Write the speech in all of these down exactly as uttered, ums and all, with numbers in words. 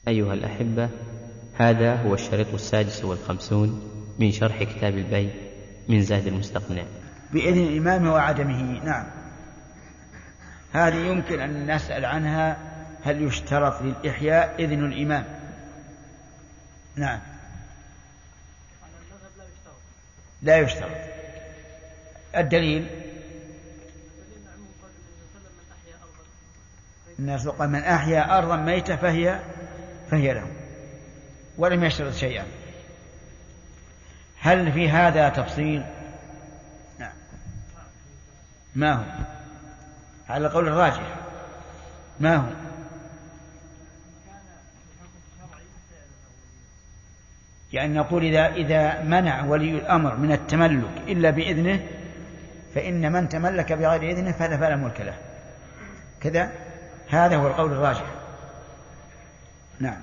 أيها الأحبة، هذا هو الشريط السادس والخمسون من شرح كتاب البيع من زاد المستقنع بإذن الإمام وعدمه. نعم، هذه يمكن أن نسأل عنها: هل يشترط للإحياء إذن الإمام؟ نعم، لا يشترط. الدليل الناس قال: من أحيا أرضا ميتة فهي فهي له، ولم يشترط شيئا. هل في هذا تفصيل؟ نعم. ما هو على القول الراجح؟ ما هو؟ يعني نقول إذا إذا منع ولي الأمر من التملك إلا بإذنه فإن من تملك بغير إذنه فهذا فلا ملك له، كذا. هذا هو القول الراجح. نعم.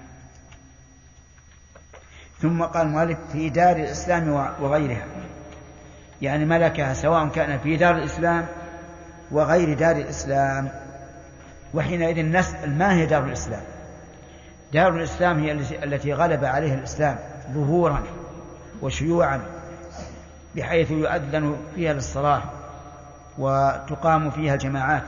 ثم قال المؤلف: في دار الإسلام وغيرها، يعني ملكها سواء كان في دار الإسلام وغير دار الإسلام. وحينئذ نسأل: ما هي دار الإسلام؟ دار الإسلام هي التي غلب عليها الإسلام ظهورا وشيوعا، بحيث يؤذن فيها للصلاة وتقام فيها الجماعات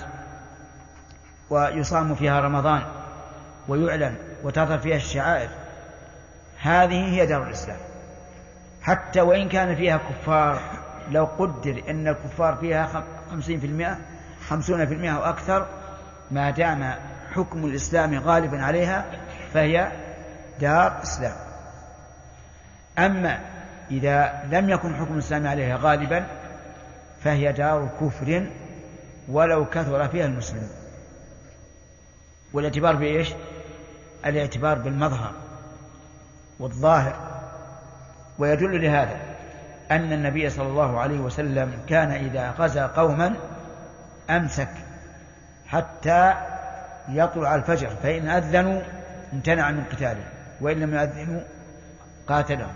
ويصام فيها رمضان ويعلن وتظهر فيها الشعائر. هذه هي دار الإسلام، حتى وإن كان فيها كفار. لو قدر أن الكفار فيها خمسين في المئة خمسون في المئة وأكثر، ما دام حكم الإسلام غالبا عليها فهي دار إسلام. أما إذا لم يكن حكم الإسلام عليها غالبا فهي دار كفر ولو كثر فيها المسلمون. والاعتبار بإيش؟ الاعتبار بالمظهر والظاهر. ويدل لهذا أن النبي صلى الله عليه وسلم كان إذا غزا قوما أمسك حتى يطلع الفجر، فإن أذنوا امتنع من قتاله، وإن لم يأذنوا قاتلهم.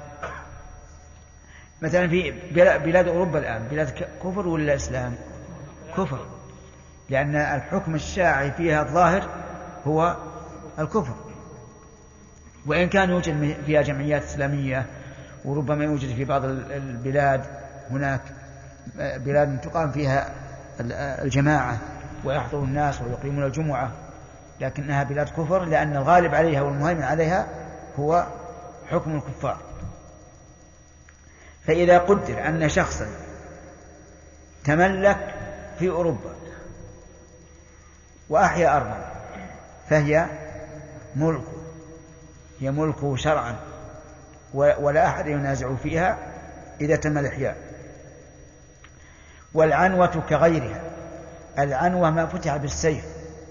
مثلا في بلاد أوروبا الآن بلاد كفر ولا إسلام؟ كفر، لأن الحكم الشاعي فيها الظاهر هو الكفر، وإن كان يوجد فيها جمعيات إسلامية، وربما يوجد في بعض البلاد هناك بلاد تقام فيها الجماعة ويحضر الناس ويقيمون الجمعة، لكنها بلاد كفر، لأن الغالب عليها والمهيمن عليها هو حكم الكفار. فإذا قدر أن شخصا تملك في أوروبا وأحيا أرضا فهي ملكه، هي ملكه شرعا، ولا أحد ينازع فيها إذا تم الإحياء. والعنوة كغيرها، العنوة ما فتح بالسيف،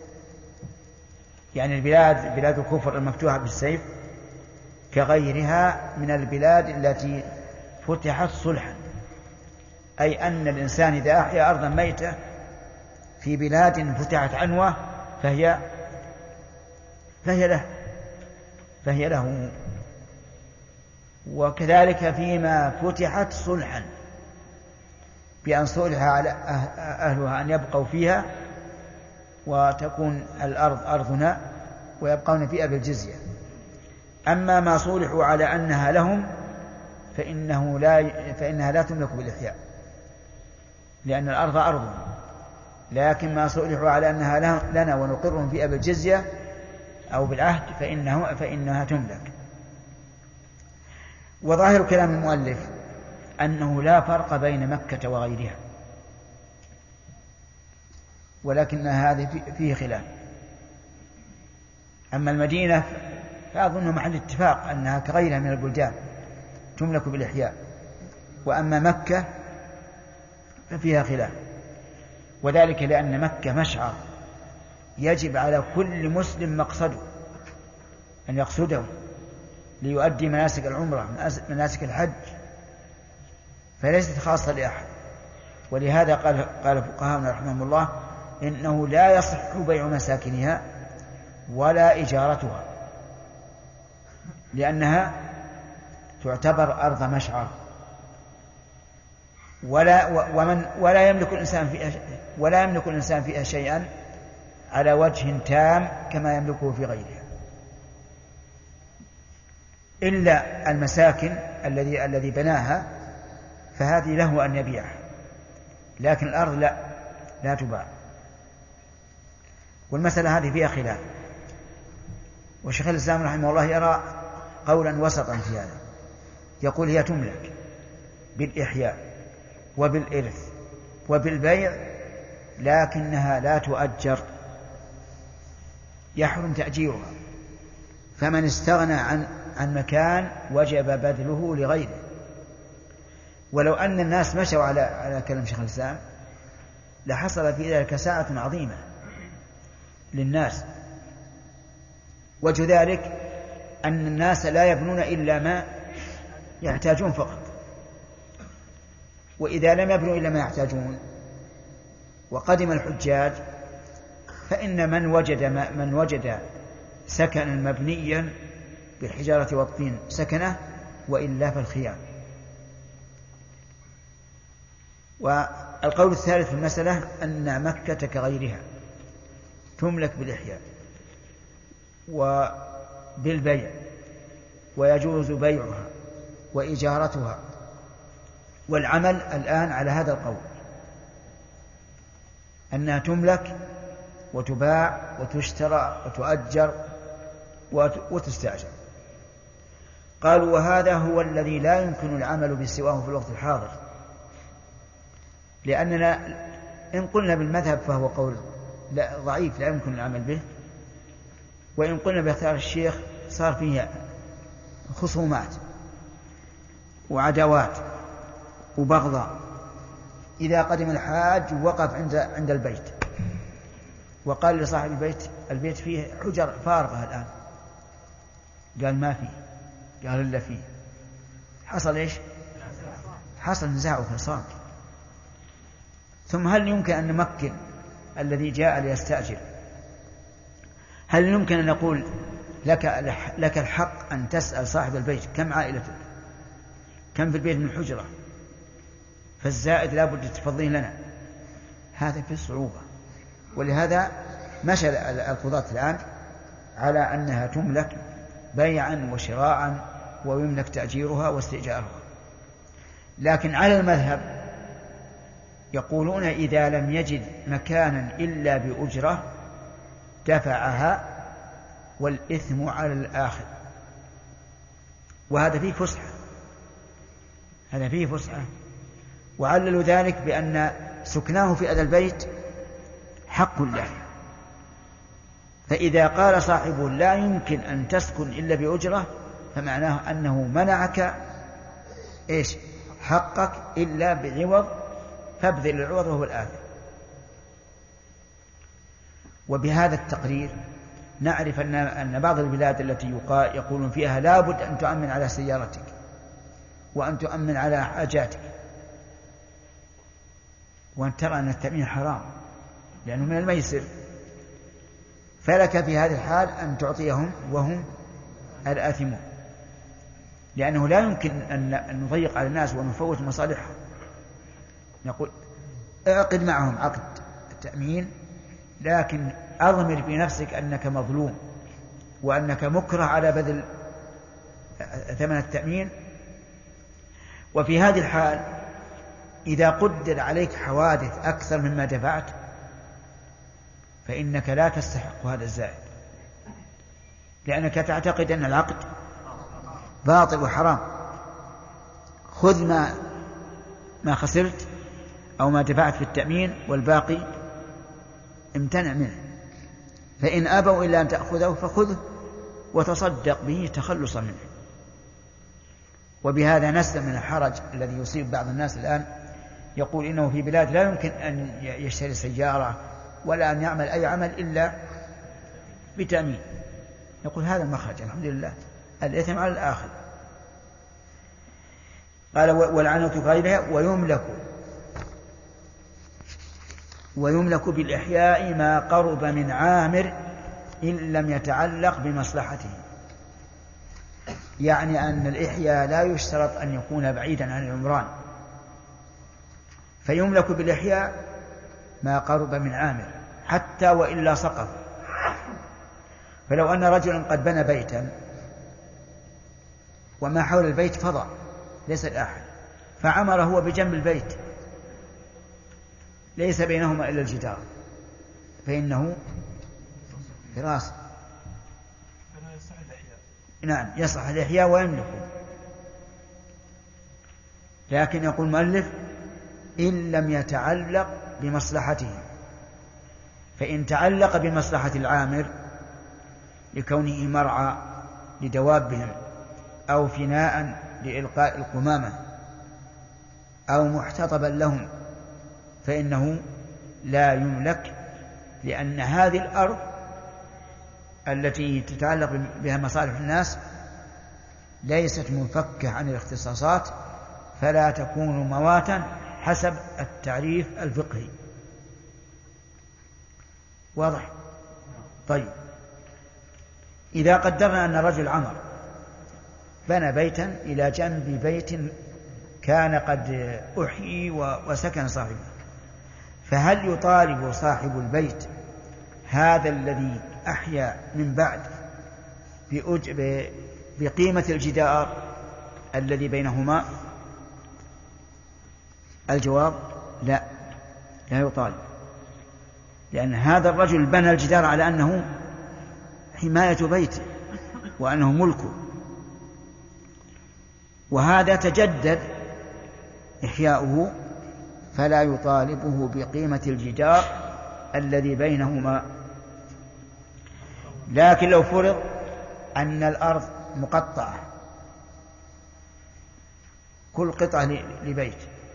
يعني البلاد بلاد الكفر المفتوحة بالسيف كغيرها من البلاد التي فتحت صلحا، أي أن الإنسان إذا أحيا أرضا ميتة في بلاد فتحت عنوة فهي فهي له فهي له وكذلك فيما فتحت صلحا، بأن صلح على أهلها أن يبقوا فيها وتكون الأرض أرضنا ويبقون فيها بالجزية. أما ما صلحوا على أنها لهم فإنه لا فإنها لا تملك بالإحياء، لأن الأرض أرض. لكن ما صلحوا على أنها لنا ونقرهم فيها بالجزية أو بالعهد فإنه فإنها تملك. وظاهر كلام المؤلف أنه لا فرق بين مكة وغيرها، ولكن هذه فيه خلاف. أما المدينة فأظن محل اتفاق أنها كغيرها من البلدان تملك بالإحياء، وأما مكة ففيها خلاف، وذلك لأن مكة مشعر يجب على كل مسلم مقصده أن يقصده ليؤدي مناسك العمرة مناسك الحج، فليست خاصة لأحد. ولهذا قال قال فقهاؤنا رحمهم الله إنه لا يصح بيع مساكنها ولا إجارتها، لأنها تعتبر أرض مشعر، ولا ومن ولا يملك الإنسان فيها ولا يملك الإنسان فيها شيئا على وجه تام كما يملكه في غيرها. إلا المساكن الذي الذي بناها فهذه له أن يبيعها، لكن الأرض لا لا تباع. والمسألة هذه فيها خلاف، وشيخ الإسلام رحمه الله يرى قولا وسطا في هذا، يقول هي تملك بالإحياء وبالإرث وبالبيع، لكنها لا تؤجر، يحرم تأجيرها، فمن استغنى عن عن مكان وجب بذله لغيره. ولو أن الناس مشوا على على كلام شيخ الإسلام لحصل في ذلك ساعة عظيمة للناس. وجه ذلك أن الناس لا يبنون إلا ما يحتاجون فقط، وإذا لم يبنوا إلا ما يحتاجون وقدم الحجاج فإن من وجد من وجد سكنا مبنيا بالحجارة والطين سكنه، وإلا فالخيار. والقول الثالث في المسألة أن مكة كغيرها تملك بالإحياء وبالبيع، ويجوز بيعها وإجارتها، والعمل الآن على هذا القول أنها تملك وتباع وتشترى وتؤجر وتستأجر. قالوا وهذا هو الذي لا يمكن العمل بسواه في الوقت الحاضر، لأننا إن قلنا بالمذهب فهو قول لا ضعيف لا يمكن العمل به، وإن قلنا باختيار الشيخ صار فيه خصومات وعداوات وبغضاء. إذا قدم الحاج وقف عند عند البيت وقال لصاحب البيت البيت فيه حجر فارغة الآن، قال ما فيه، قال إلا فيه، حصل إيش؟ حصل نزاع وفصال. ثم هل يمكن أن نمكن الذي جاء ليستأجر؟ هل يمكن أن نقول لك لك الحق أن تسأل صاحب البيت كم عائلتك، كم في البيت من حجرة، فالزائد لا بد تفضلين لنا؟ هذا في صعوبة. ولهذا مشى القضاة الآن على أنها تملك بيعا وشراعا ويملك تأجيرها واستئجارها. لكن على المذهب يقولون إذا لم يجد مكانا إلا بأجرة دفعها والإثم على الآخر، وهذا فيه فسحة، هذا فيه فسحة. وعللوا ذلك بأن سكناه في هذا البيت حق له، فإذا قال صاحبه لا يمكن أن تسكن إلا بأجرة فمعناه أنه منعك إيش؟ حقك إلا بعوض، فابذل العوض وهو الآثم. وبهذا التقرير نعرف أن أن بعض البلاد التي يقولون فيها لا بد أن تؤمن على سيارتك وأن تؤمن على حاجاتك، وأن ترى أن التأمين حرام لأنه من الميسر، فلك في هذه الحال أن تعطيهم وهم الآثمون، لأنه لا يمكن أن نضيق على الناس ونفوت مصالحهم. نقول اعقد معهم عقد التأمين، لكن أضمر في نفسك أنك مظلوم وأنك مكره على بذل ثمن التأمين. وفي هذه الحال إذا قدر عليك حوادث أكثر مما دفعت فإنك لا تستحق هذا الزائد، لأنك تعتقد أن العقد باطل وحرام. خذ ما ما خسرت أو ما دفعت في التأمين والباقي امتنع منه، فإن أبوا إلا أن تأخذه فخذه وتصدق به تخلصا منه. وبهذا نسلم من الحرج الذي يصيب بعض الناس الآن، يقول إنه في بلاد لا يمكن أن يشتري سيارة ولا أن يعمل أي عمل إلا بتأمين. يقول هذا المخرج الحمد لله، الإثم على الآخر. قال والعنة غيرها ويملك ويملك بالإحياء ما قرب من عامر إن لم يتعلق بمصلحته، يعني أن الإحياء لا يشترط أن يكون بعيدا عن العمران، فيملك بالإحياء ما قرب من عامر حتى وإلا سقط. فلو أن رجلا قد بنى بيتا وما حول البيت فضاء ليس الأحد، فعمر هو بجنب البيت ليس بينهما إلا الجدار، فإنه فراسة. نعم يصح الإحياء ويملكه، لكن يقول المؤلف إن لم يتعلق بمصلحته، فإن تعلق بمصلحة العامر لكونه مرعى لدوابهم أو فناء لإلقاء القمامة أو محتطبا لهم فإنه لا يملك، لأن هذه الأرض التي تتعلق بها مصالح الناس ليست منفكة عن الاختصاصات، فلا تكون مواتا حسب التعريف الفقهي. واضح؟ طيب، إذا قدرنا أن رجل عمر بنى بيتا إلى جنب بيت كان قد أحيي وسكن صاحبه، فهل يطالب صاحب البيت هذا الذي أحيا من بعد بقيمة الجدار الذي بينهما؟ الجواب لا، لا يطالب، لأن هذا الرجل بنى الجدار على أنه حماية بيته وأنه ملكه، وهذا تجدد إحياؤه فلا يطالبه بقيمة الجدار الذي بينهما. لكن لو فرض أن الأرض مقطعة كل قطعة لبيت،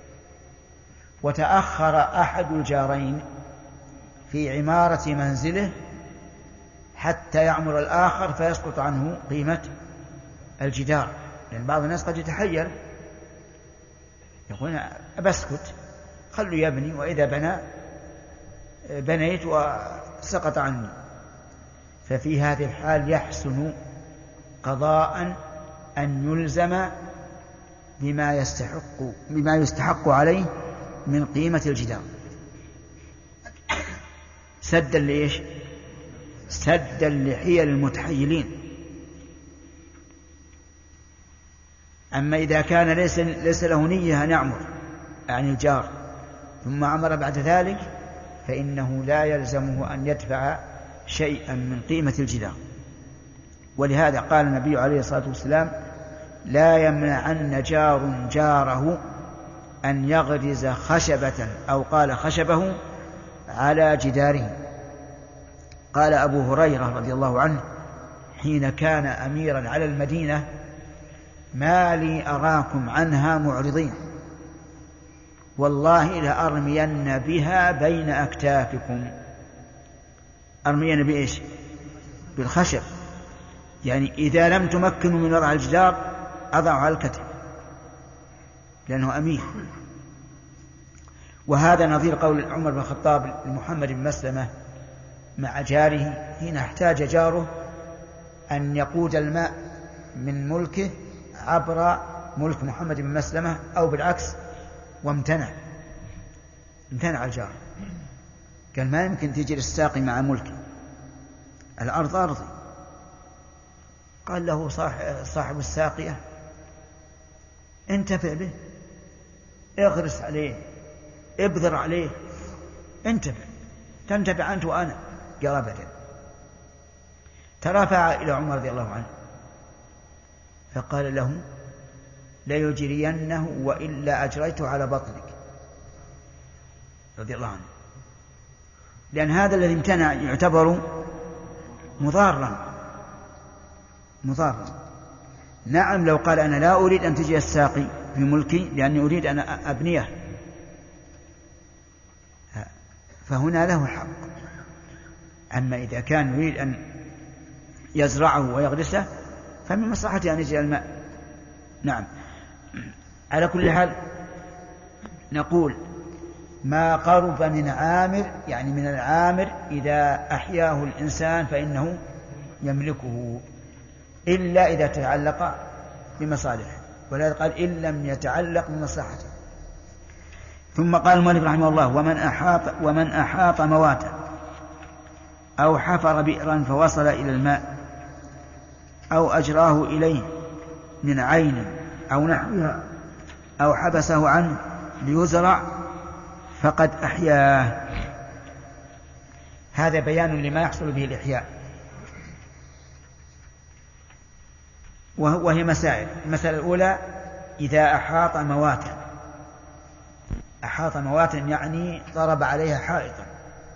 وتأخر أحد الجارين في عمارة منزله حتى يعمر الآخر فيسقط عنه قيمة الجدار، لأن بعض الناس قد يتحير يقول أبسكت خلوا يبني، وإذا بنى بنيت وسقط عني. ففي هذه الحال يحسن قضاء أن يلزم بما يستحق, بما يستحق عليه من قيمة الجدار سدا لإيش؟ سدا لحيل المتحيلين. أما إذا كان ليس, ليس له نية أن يعمر عن الجار ثم عمر بعد ذلك فإنه لا يلزمه أن يدفع شيئا من قيمة الجدار. ولهذا قال النبي عليه الصلاة والسلام لا يمنعن جار جاره أن يغرز خشبة أو قال خشبه على جداره. قال أبو هريرة رضي الله عنه حين كان أميرا على المدينة ما لي أراكم عنها معرضين والله لأرمين بها بين أكتافكم. أرمين بإيش؟ بالخشب، يعني إذا لم تمكنوا من وضع الجدار أضعوا على الكتف لأنه أمير. وهذا نظير قول عمر بن الخطاب لمحمد بن مسلمة مع جاره حين احتاج جاره أن يقود الماء من ملكه عبر ملك محمد بن مسلمة أو بالعكس، وامتنع امتنع الجار، قال ما يمكن تجري الساقي مع ملكي، الأرض أرضي. قال له صاحب الساقية انتفع به، اغرس عليه، ابذر عليه، انتفع، تنتفع أنت وأنا. قال أبدا. ترافع إلى عمر رضي الله عنه فقال له ليجرينه وإلا أجريته على بطنك رضي الله عنه، لأن هذا الذي امتنع يعتبر مضارا مضارا. نعم لو قال أنا لا أريد أن تجي الساقي في ملكي لأني أريد أن أبنيه فهنا له حق. أما إذا كان يريد أن يزرعه ويغرسه فمن مصلحته أن يجري الماء. نعم. على كل حال نقول ما قرب من عامر يعني من العامر إذا أحياه الإنسان فإنه يملكه إلا إذا تعلق بمصالحه، ولا قال إن لم يتعلق بمصلحته. ثم قال المؤلف رحمه الله ومن أحاط, ومن أحاط مواتا أو حفر بئرا فوصل إلى الماء أو أجراه إليه من عين أو نحوها أو حبسه عنه ليزرع فقد أحياه. هذا بيان لما يحصل به الإحياء. وهي مسائل. المسألة الأولى: إذا أحاط مواتا، أحاط مواتا يعني ضرب عليها حائطا،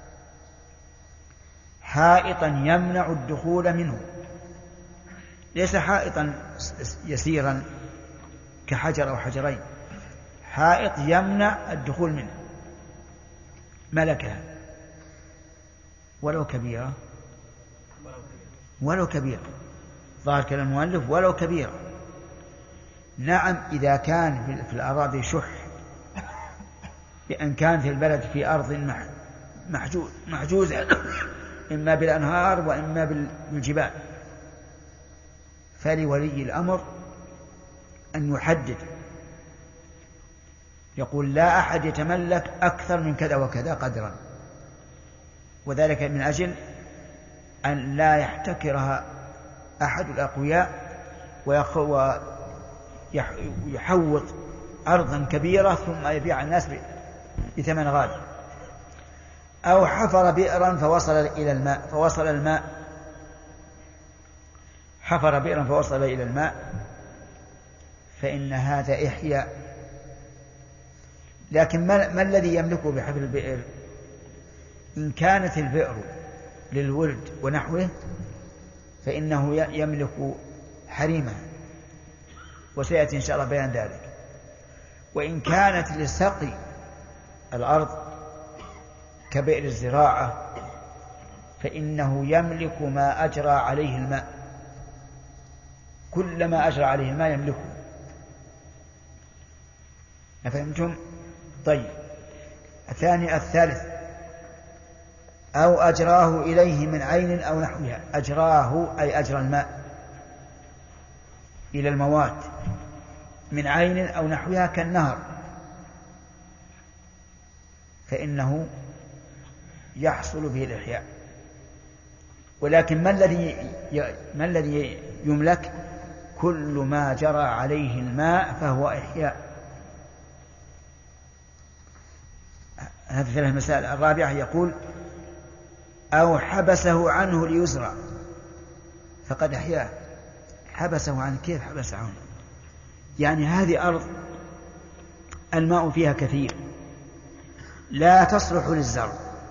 حائطا يمنع الدخول منه، ليس حائطا يسيرا كحجر أو حجرين، حائط يمنع الدخول منه، ملكها ولو كبيرة، ولو كبيرة، ظاهر كلام المؤلف ولو كبيرة. نعم، إذا كان في الأراضي شح، بأن كانت البلد في أرض محجوزة إما بالأنهار وإما بالجبال، فلولي الأمر أن يحدد، يقول لا أحد يتملك أكثر من كذا وكذا قدرا، وذلك من أجل أن لا يحتكرها أحد الأقوياء ويحوط أرضا كبيرة ثم يبيع الناس بثمن غالي. أو حفر بئرا فوصل إلى الماء فوصل الماء حفر بئرا فوصل إلى الماء فإن هذا إحياء. لكن ما, ما الذي يملكه بحفر البئر؟ إن كانت البئر للورد ونحوه فإنه يملك حريمه، وسيأتي إن شاء الله بيان ذلك. وإن كانت لسقي الأرض كبئر الزراعة فإنه يملك ما أجرى عليه الماء، كل ما أجرى عليه الماء يملكه. أفهمتم؟ طيب. الثاني الثالث: أو أجراه إليه من عين أو نحوها. أجراه أي أجرى الماء إلى المواد من عين أو نحوها كالنهر، فإنه يحصل به الإحياء. ولكن ما الذي ما الذي يملك؟ كل ما جرى عليه الماء فهو إحياء. هذه ثلاث مسائل. الرابعة يقول: أو حبسه عنه ليزرع فقد أحياه. حبسه عنه، كيف حبس عنه؟ يعني هذه أرض الماء فيها كثير لا تصلح للزرع،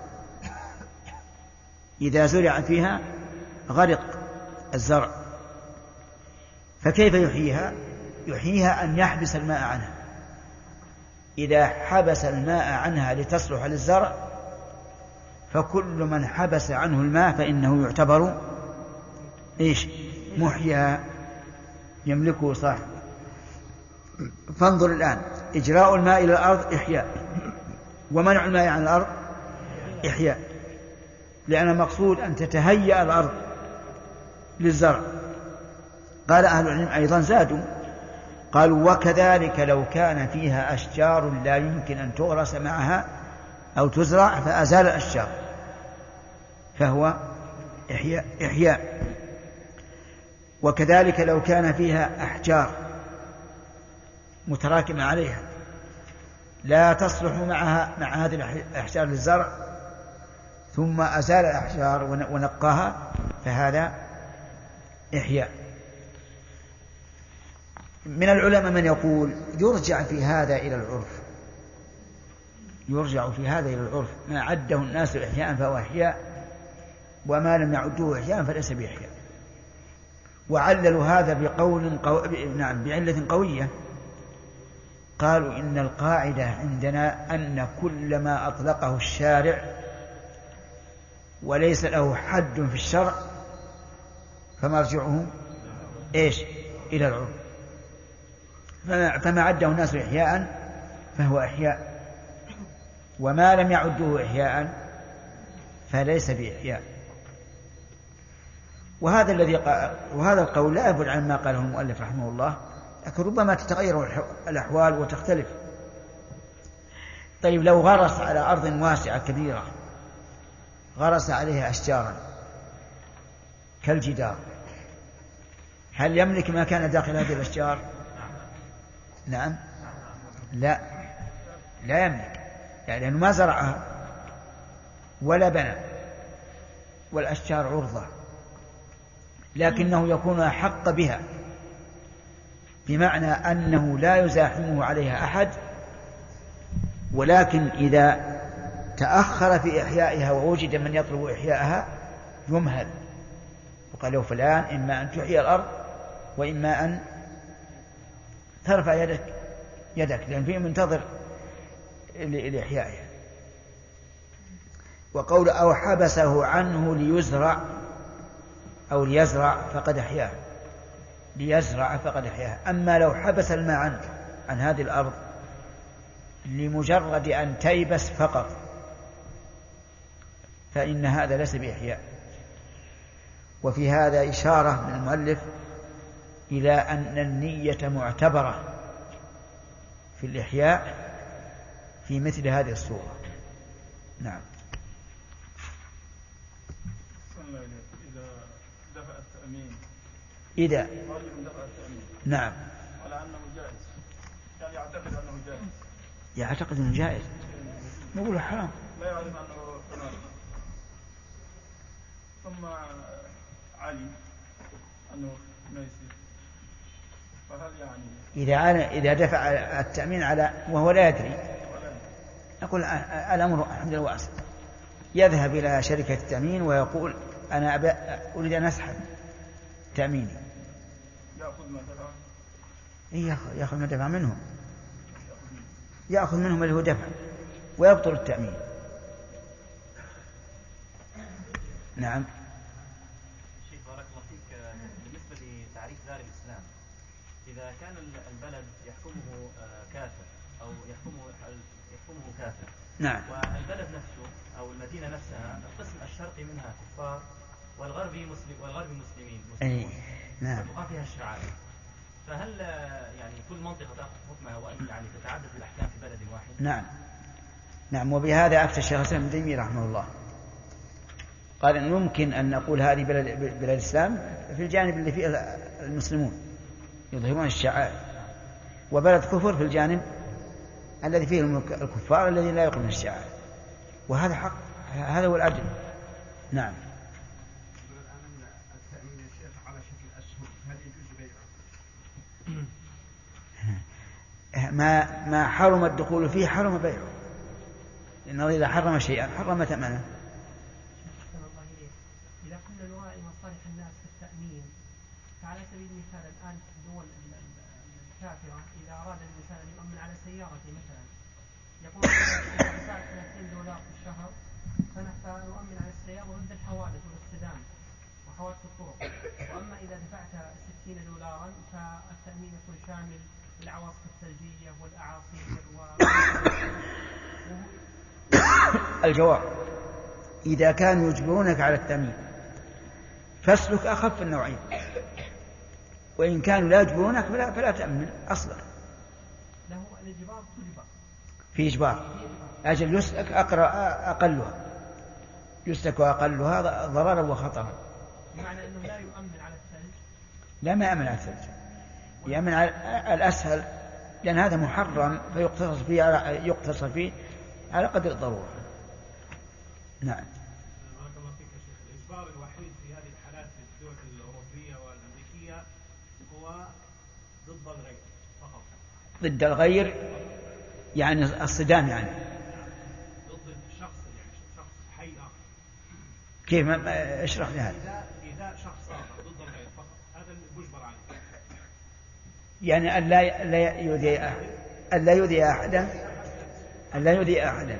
إذا زرع فيها غرق الزرع، فكيف يحييها؟ يحييها أن يحبس الماء عنها. إذا حبس الماء عنها لتصلح للزرع فكل من حبس عنه الماء فإنه يعتبر إيش؟ محيا، يملكه صاحبه. فانظر الآن: إجراء الماء إلى الأرض إحياء، ومنع الماء عن الأرض إحياء، لأن المقصود أن تتهيأ الأرض للزرع. قال أهل العلم أيضا زادوا، قالوا: وكذلك لو كان فيها أشجار لا يمكن أن تغرس معها أو تزرع فأزال الأشجار فهو إحياء, إحياء. وكذلك لو كان فيها أحجار متراكمة عليها لا تصلح معها مع هذه الأحجار للزرع ثم أزال الأحجار ونقاها فهذا إحياء. من العلماء من يقول يرجع في هذا إلى العرف، يرجع في هذا إلى العرف، ما عده الناس إحياء فهو إحياء، وما لم يعدوه إحياء فليس بإحياء. وعللوا هذا بقول قو... نعم بعلة قوية. قالوا: إن القاعدة عندنا أن كل ما أطلقه الشارع وليس له حد في الشرع فمرجعه إيش؟ إلى العرف. فما عده الناس إحياء فهو إحياء، وما لم يعدوه إحياء فليس بإحياء. وهذا الذي وهذا القول لا يبعد عن ما قاله المؤلف رحمه الله، لكن ربما تتغير الأحوال وتختلف. طيب، لو غرس على أرض واسعة كبيرة، غرس عليها أشجارا كالجدار، هل يملك ما كان داخل هذه الأشجار؟ نعم. لا لا يملك، يعني لأنه ما زرعها ولا بنى، والأشجار عرضة، لكنه يكون أحق بها، بمعنى أنه لا يزاحمه عليها أحد، ولكن إذا تأخر في إحيائها ووجد من يطلب إحيائها يمهل، وقال له فلان إما أن تحيي الأرض وإما أن ترفع يدك يدك لأن فيه منتظر لإحيائها. وقول أو حبسه عنه ليزرع أو ليزرع فقد أحياه، ليزرع فقد أحياه. أما لو حبس الماء عنه عن هذه الأرض لمجرد أن تيبس فقط فإن هذا ليس بإحياء. وفي هذا إشارة من المؤلف إلى أن النية معتبرة في الإحياء في مثل هذه الصورة. نعم. إذا دفع التأمين إذا رجل دفع التأمين نعم على أنه جائز، يعني يعتقد أنه جائز، يعتقد أنه جائز، نقول حرام، لا يعرف أنه تناقض، ثم علم أنه ما يصير، فهل يعني إذا إذا دفع التأمين على وهو لا يدري، نقول الأمر الحمد لله واسع، يذهب إلى شركة التأمين ويقول أنا أريد أن أسحب تأميني، يأخذ ما دفع؟ إيه يأخذ ما دفع منهم، يأخذ منهم اللي هو دفع ويبطل التأمين. نعم. شيخ بارك الله فيك، بالنسبة لتعريف دار الإسلام، إذا كان البلد يحكمه كافر أو يحكمه يحكمه كافر، نعم، والبلد نفسه أو المدينة نفسها القسم الشرقي منها كفار والغربي مسلم والغربي مسلمين مسلمون، نعم، تبقى فيها الشعائر، فهل يعني كل منطقة تأخذ حكمها وأن يعني تتعدد الأحكام في بلد واحد؟ نعم نعم. وبهذا أفتى الشيخ الإسلام ابن تيمية رحمه الله، قال إن ممكن أن نقول هذه بلد, بلد الإسلام في الجانب اللي فيه المسلمون يظهرون الشعائر، وبلد كفر في الجانب الذي فيه الكفار الذين لا يقومون الشعائر، وهذا حق، هذا هو العدل. نعم. ما ما حرم الدخول فيه حرم بيعه، لأنه إذا حرم شيئا حرم ثمنه. إذا كنا نراعي مصالح الناس في التأمين، فعلى سبيل المثال الآن في الدول الكافرة إذا أراد الإنسان أن يؤمن على سيارته مثلا، يقول إذا دفعت ثلاثين دولار في الشهر فنؤمن على السيارة ضد الحوادث والاصطدام وحوادث الطرق، وأما إذا دفعت ستين دولارا فالتأمين يكون شامل العواصف الثلجية والأعاصير و... الجواب: إذا كانوا يجبرونك على التأمين فاسلك أخف النوعين، وإن كانوا لا يجبرونك فلا, فلا تأمن أصلا. له الإجبار في إجبار، أجل يسلك أقرأ أقلها، يسلك أقلها ضررا وخطرا. بمعنى أنه لا يؤمن على الثلج؟ لا، ما يأمن على الثلج، يأمن على الأسهل، لأن هذا محرم فيقتصر فيه على, يقتصر فيه على قدر الضرورة. نعم. بارك الله فيك يا شيخ. الإجبار الوحيد في هذه الحالات في الدول الأوروبية والأمريكية هو ضد الغير فقط. ضد الغير يعني الصدام، يعني ضد الشخص، يعني شخص حي آخر. كيف؟ اشرح لي هذا. إذا إذا شخص آخر ضد الغير فقط، هذا المجبر عليه. يعني أن لا لا يؤذي أحد، أن لا يؤذي أحدا، أن لا يؤذي أحدا.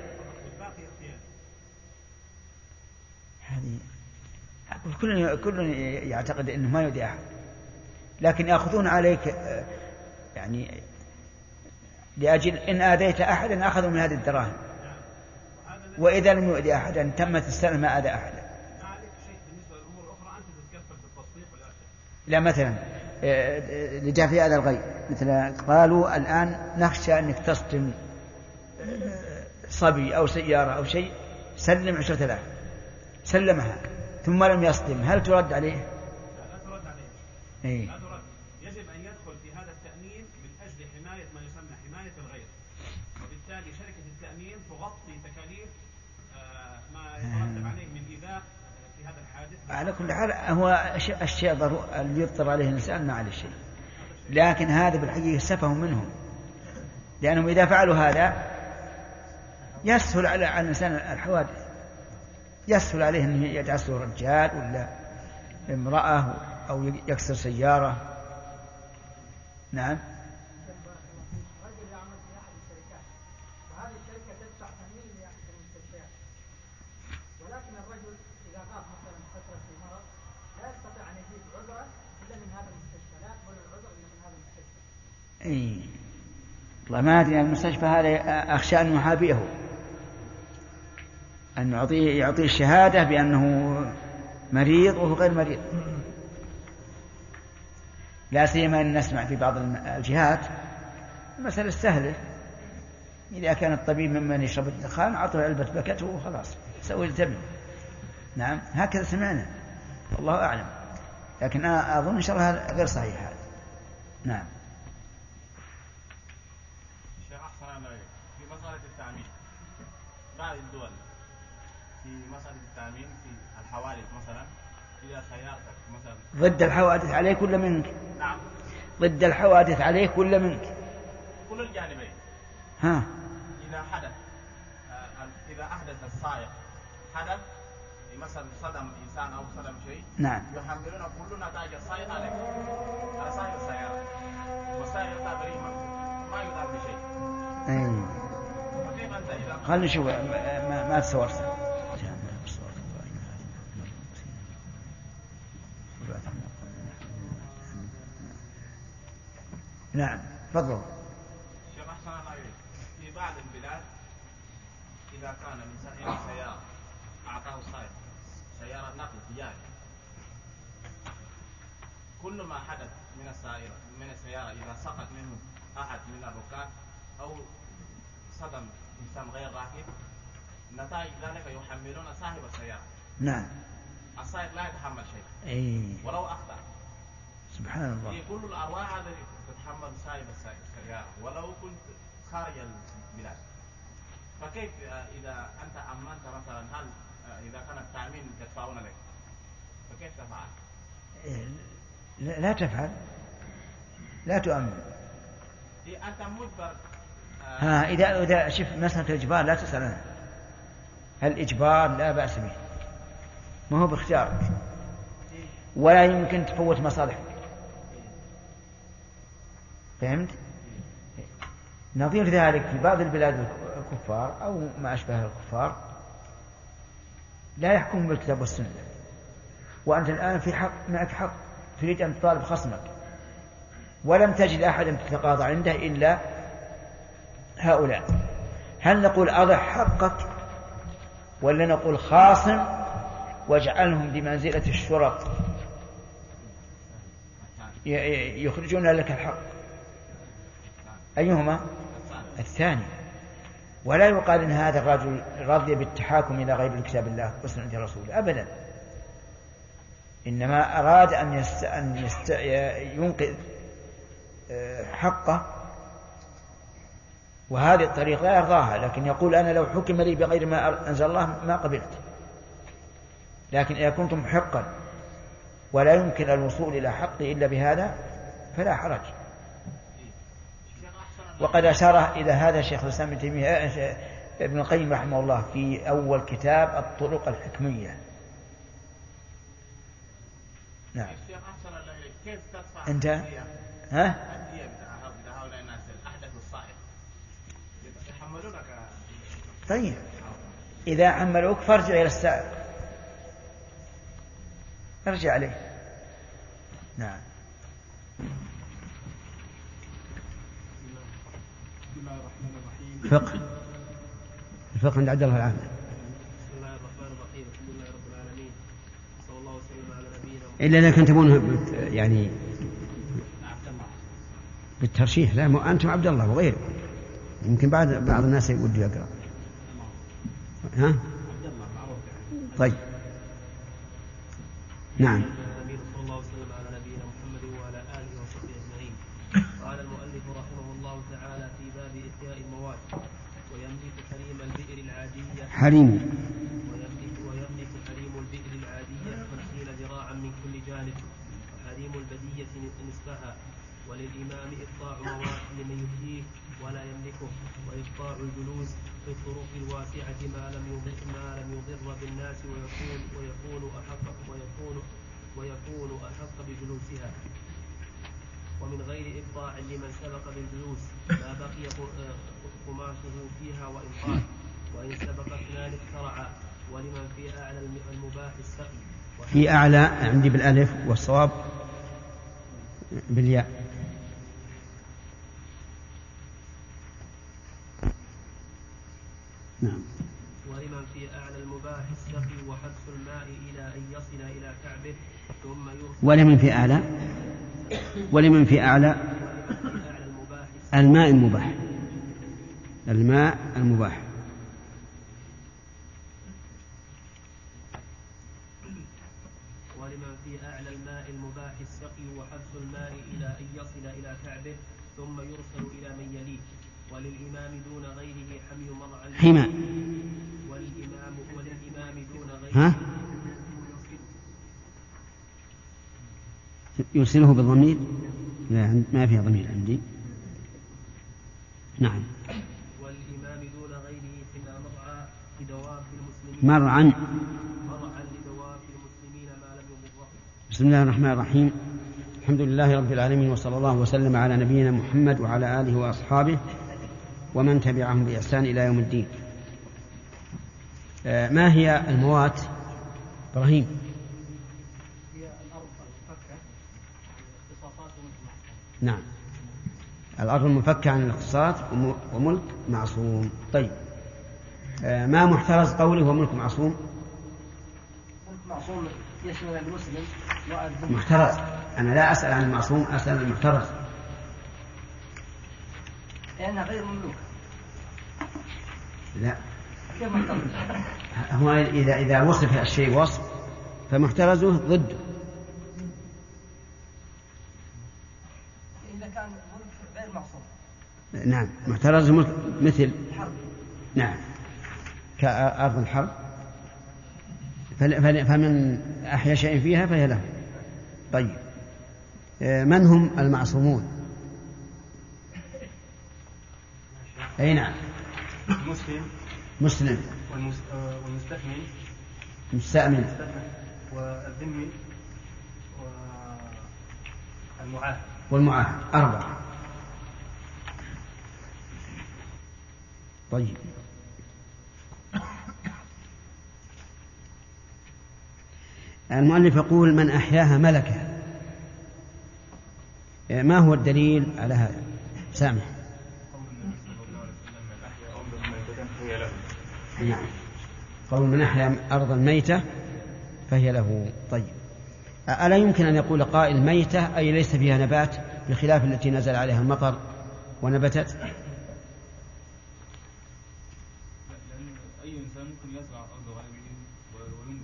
هذه كل كل يعتقد أنه ما يؤذي أحد، لكن يأخذون عليك يعني لأجل إن آذيت أحدا أخذوا من هذه الدراهم، وإذا لم يؤذي أحدا تمت السنة ما آذى أحدا. لا، مثلا لجاء في هذا الغيب، مثلا قالوا الآن نخشى أنك تصدم صبي أو سيارة أو شيء، سلم عشرة آلاف، سلمها ثم لم يصدم، هل ترد عليه؟ لا ترد عليه. إيه؟ هذا رد. يجب أن يدخل في هذا التأمين من أجل حماية ما يسمى حماية الغير، وبالتالي شركة التأمين تغطي تكاليف آه ما يترتب عليه من إيذاء في هذا الحادث. على كل حال هو الشيء اللي يضطر عليه الإنسان ما عليه شيء، لكن هذا بالحقيقة سفه منهم، لأنهم إذا فعلوا هذا يسهل على الإنسان الحوادث، يسهل عليه أن يتعسر رجال ولا امرأة أو يكسر سيارة. نعم. رجل يعمل في أحد الشركات وهذه الشركة تدفع تأمين لأحد المستشفيات، ولكن الرجل إذا غاب مثلا فترة في المرض لا يستطيع أن يجيب عذرا إلا من هذا المستشفى، لا يقبل العذر إلا من هذا المستشفى. إيه والله ما أدري، المستشفى هذا أخشى أن يحابيه، أن يعطيه يعطيه الشهادة بأنه مريض وهو غير مريض. لا سيما أن نسمع في بعض الجهات المسألة سهلة، إذا كان الطبيب ممن يشرب الدخان أعطه علبة بكته وخلاص سوي التبن. نعم هكذا سمعنا، الله أعلم، لكن أنا أظن إن شاء الله غير صحيح هذا. نعم. الشيخ أحسن الله في مسألة التأمين، بعض الدول في مسألة التأمين في الحوادث مثلا، إذا سيارتك مثلا ضد الحوادث عليك ولا منك؟ نعم ضد الحوادث عليك ولا منك؟ كل الجانبين. ها. إذا حدث آه إذا أحدث السائق حدث مثلا صدم إنسان أو صدم شيء، نعم، يحملون كل نتائج السائق عليك على صاحب السيارة، والسائق بريء ما يضر بشيء. أي. فكيف أنت إذا خلنا نشوف ما, ما تصورت. نعم تفضل. شيخ أحسن الله إليك، في بعض البلاد إذا كان من سائق سيارة أعطاه سائق سيارة نقل تجاري، كل ما حدث من السيارة من السيارة إذا سقط منه أحد من الركاب أو صدم إنسان غير راكب، نتائج ذلك يحملون صاحب السيارة. نعم. السائق لا يتحمل شيء. أي. ولو أخطأ. سبحان الله. في كل الأرواح هذه تتحمل صاحب السيارة ولو كنت خارج البلاد. فكيف إذا أنت أمنت مثلا، هل إذا كان التأمين يدفعون لك فكيف تفعل؟ لا, لا تفعل، لا تؤمن. أنت مجبر. ها إذا إذا شوف مسألة الإجبار لا تسأل عنها، الإجبار لا بأس به، ما هو باختيارك ولا يمكن تفوت مصالحك. فهمت؟ نظير ذلك في بعض البلاد الكفار أو ما أشبه الكفار لا يحكم بالكتاب والسنة، وأنت الآن في حق معك حق تريد أن تطالب خصمك ولم تجد أحدا تتقاضى عنده إلا هؤلاء، هل نقول أضع حقك ولا نقول خاصم واجعلهم بمنزلة الشرط يخرجون لك الحق؟ أيهما؟ الثاني. ولا يقال إن هذا الرجل رضي بالتحاكم إلى غير كتاب الله وسنة الرسول أبدا، إنما أراد أن, يست... أن يست... ينقذ حقه، وهذه الطريقة لا يرضاها، لكن يقول أنا لو حكم لي بغير ما أنزل الله ما قبلت، لكن إذا كنت محقا ولا يمكن الوصول إلى حقي إلا بهذا فلا حرج. وقد أشار إلى هذا الشيخ الإسلام ابن تيمية ابن القيم رحمه الله في أول كتاب الطرق الحكمية. نعم. كيف تدفع أنت ها؟ هؤلاء الناس أحدثوا الصائغ يحملونك؟ طيب إذا حملوك فارجع إلى السائق، ارجع عليه. نعم. فقه الفقه عند عبد الله العامل. بسم الله الرحمن الرحيم، الحمد لله رب العالمين، صلى الله وسلم على نبينا محمد. إلا إذا كنت تبون يعني بالترشيح، لا مو أنتم عبد الله وغيره، يمكن بعض بعض الناس يود يقرأ. ها؟ طيب. نعم. صلى الله وسلم على نبينا محمد إحياء المواد. ويملك حريم البئر العادية حريم ويملك, ويملك حريم البئر العادية خمسين ذراعا من كل جانب، وحريم البدية نصفها. وللإمام إقطاع مواد لمن يفتيه ولا يملكه، وإقطاع الجلوس في الطرق الواسعة ما لم يضر ما لم يضر بالناس ويكون ويكون أحق ويكون ويكون أحق بجلوسها. ومن غير إقطاع لمن سبق بالجلوس ما بقي قماشه فيها وإن طال، وإن سبق اثنان اقترعا. ولمن في أعلى المباح السقي. في أعلى عندي بالألف والصواب بالياء. نعم. ولمن في أعلى المباح السقي وحبس الماء إلى أن يصل إلى كعبه ثم يرسل. ولمن في أعلى ولمن في أعلى الماء المباح الماء المباح ولمن في أعلى الماء المباح السقي وحبس الماء إلى أن يصل إلى كعبه ثم يرسل إلى من يليه. وللإمام دون غيره حمي مرعى حمى والإمام وللإمام دون غيره ها يرسله بالضمير؟ لا ما فيها ضمير عندي. نعم. والإمام دون غيره حمى مرعى لدواب المسلمين مرعا مرعا لدواب المسلمين ما لم يضره. بسم الله الرحمن الرحيم. الحمد لله رب العالمين، وصلى الله وسلم على نبينا محمد وعلى آله وأصحابه ومن تبعهم بإحسان إلى يوم الدين. آه ما هي الموات إبراهيم؟ هي الأرض المفكة عن الاختصاصات وملك معصوم. نعم، الأرض المفكة عن الاختصاص وملك معصوم. طيب آه ما محترز قوله وملك معصوم؟ ملك معصوم يشمل المسلم والذمي. محترز، أنا لا أسأل عن المعصوم، أسأل عن المحترز. لأنها غير مملوك. لا، كيف محترز؟ هو إذا إذا وصف الشيء وصف فمحترزه ضده. إذا كان ملك غير معصوم. نعم، محترزه ملك مثل الحرب. نعم، كأرض الحرب، فمن أحيا شيء فيها فهي له. طيب من هم المعصومون؟ أي نعم، مسلم مسلم والمستثمن مستأمن والذمي والمعاهد والمعاهد، أربعة. طيب المؤلف يقول من أحياها ملكها. ما هو الدليل على هذا؟ سامح. نعم، قول من أحيا أرضا ميتة فهي له. طيب ألا يمكن أن يقول قائل ميتة أي ليس فيها نبات، بخلاف التي نزل عليها المطر ونبتت؟ أي إنسان ممكن يزرع أرض غيره ويمكن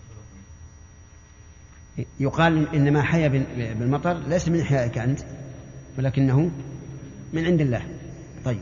يقال إن ما حيا بالمطر ليس من إحيائك أنت، ولكنه من عند الله. طيب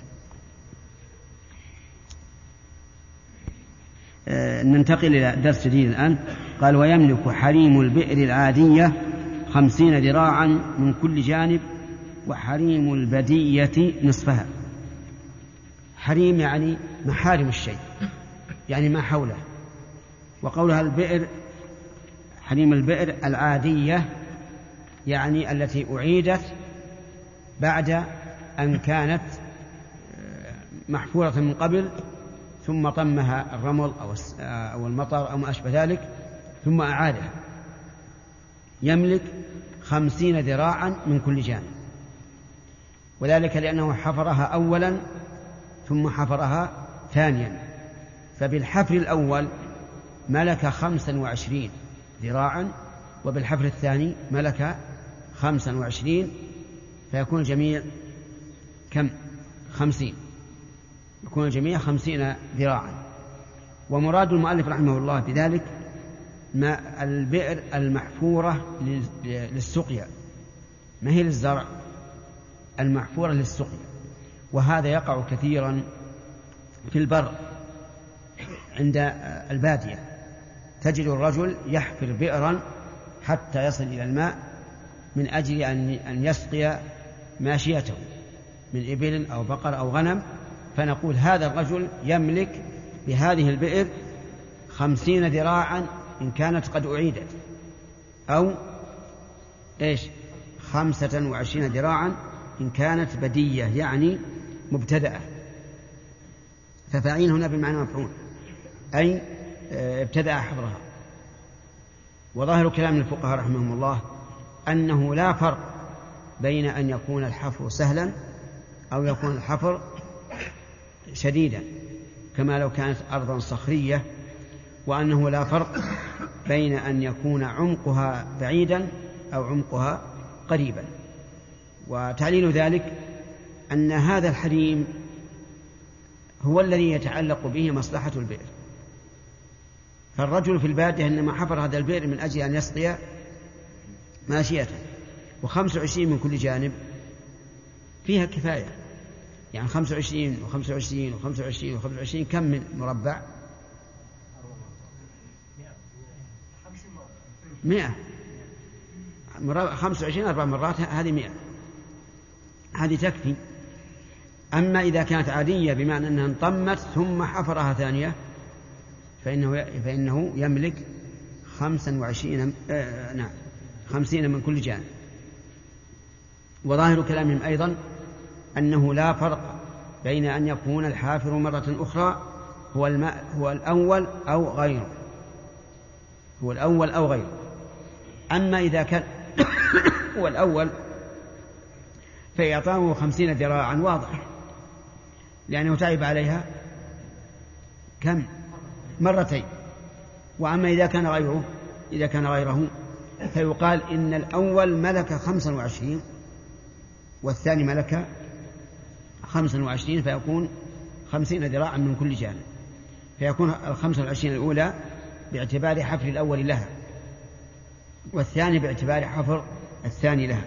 آه ننتقل إلى درس جديد الآن. قال ويملك حريم البئر العادية خمسين ذراعا من كل جانب، وحريم البدية نصفها. حريم يعني محارم الشيء، يعني ما حوله. وقولها البئر حريم البئر العادية يعني التي أعيدت بعد أن كانت محفورة من قبل ثم طمها الرمل أو المطر أو ما أشبه ذلك ثم أعادها. يملك خمسين ذراعا من كل جانب، وذلك لأنه حفرها أولا ثم حفرها ثانيا، فبالحفر الأول ملك خمسا وعشرين ذراعا، وبالحفر الثاني ملك خمسا وعشرين، فيكون الجميع كم؟ خمسين، يكون الجميع خمسين ذراعا. ومراد المؤلف رحمه الله بذلك ما البئر المحفورة للسقيا، ما هي للزرع، المحفورة للسقيا. وهذا يقع كثيرا في البر عند البادية، تجد الرجل يحفر بئرا حتى يصل إلى الماء من أجل أن يسقي ماشيته من إبل أو بقر أو غنم، فنقول هذا الرجل يملك بهذه البئر خمسين ذراعا إن كانت قد أعيدت، أو إيش خمسة وعشرين ذراعا إن كانت بدية يعني مبتدأة. ففاعين هنا بمعنى مفعول، أي ابتدأ حفرها. وظاهر كلام الفقهاء رحمهم الله أنه لا فرق بين أن يكون الحفر سهلا أو يكون الحفر شديدا كما لو كانت أرضا صخرية، وأنه لا فرق بين أن يكون عمقها بعيدا أو عمقها قريبا. وتعليل ذلك أن هذا الحريم هو الذي يتعلق به مصلحة البئر. فالرجل في البادية إنما حفر هذا البئر من أجل أن يسقي ماشيته، وخمس وعشرين من كل جانب فيها كفاية، يعني خمس وعشرين وخمس وعشرين وخمس وعشرين وخمس وعشرين كم من مربع؟ مئة. خمس وعشرين أربع مرات هذه مئة، هذه تكفي. أما إذا كانت عادية بمعنى أنها انطمت ثم حفرها ثانية فإنه, فإنه يملك خمسا وعشرين آه نعم خمسين من كل جانب. وظاهر كلامهم أيضا أنه لا فرق بين أن يكون الحافر مرة أخرى هو, الماء هو الأول أو غيره، هو الأول أو غيره. أما إذا كان هو الأول فإعطاه خمسين ذراعا واضح، لأنه تعب عليها كم مرتين. وأما إذا كان غيره إذا كان غيره فيقال إن الأول ملك خمسا وعشرين والثاني ملك خمسا وعشرين، فيكون خمسين ذراعا من كل جانب، فيكون الخمسة والعشرين الأولى باعتبار حفر الأول لها، والثاني باعتبار حفر الثاني لها.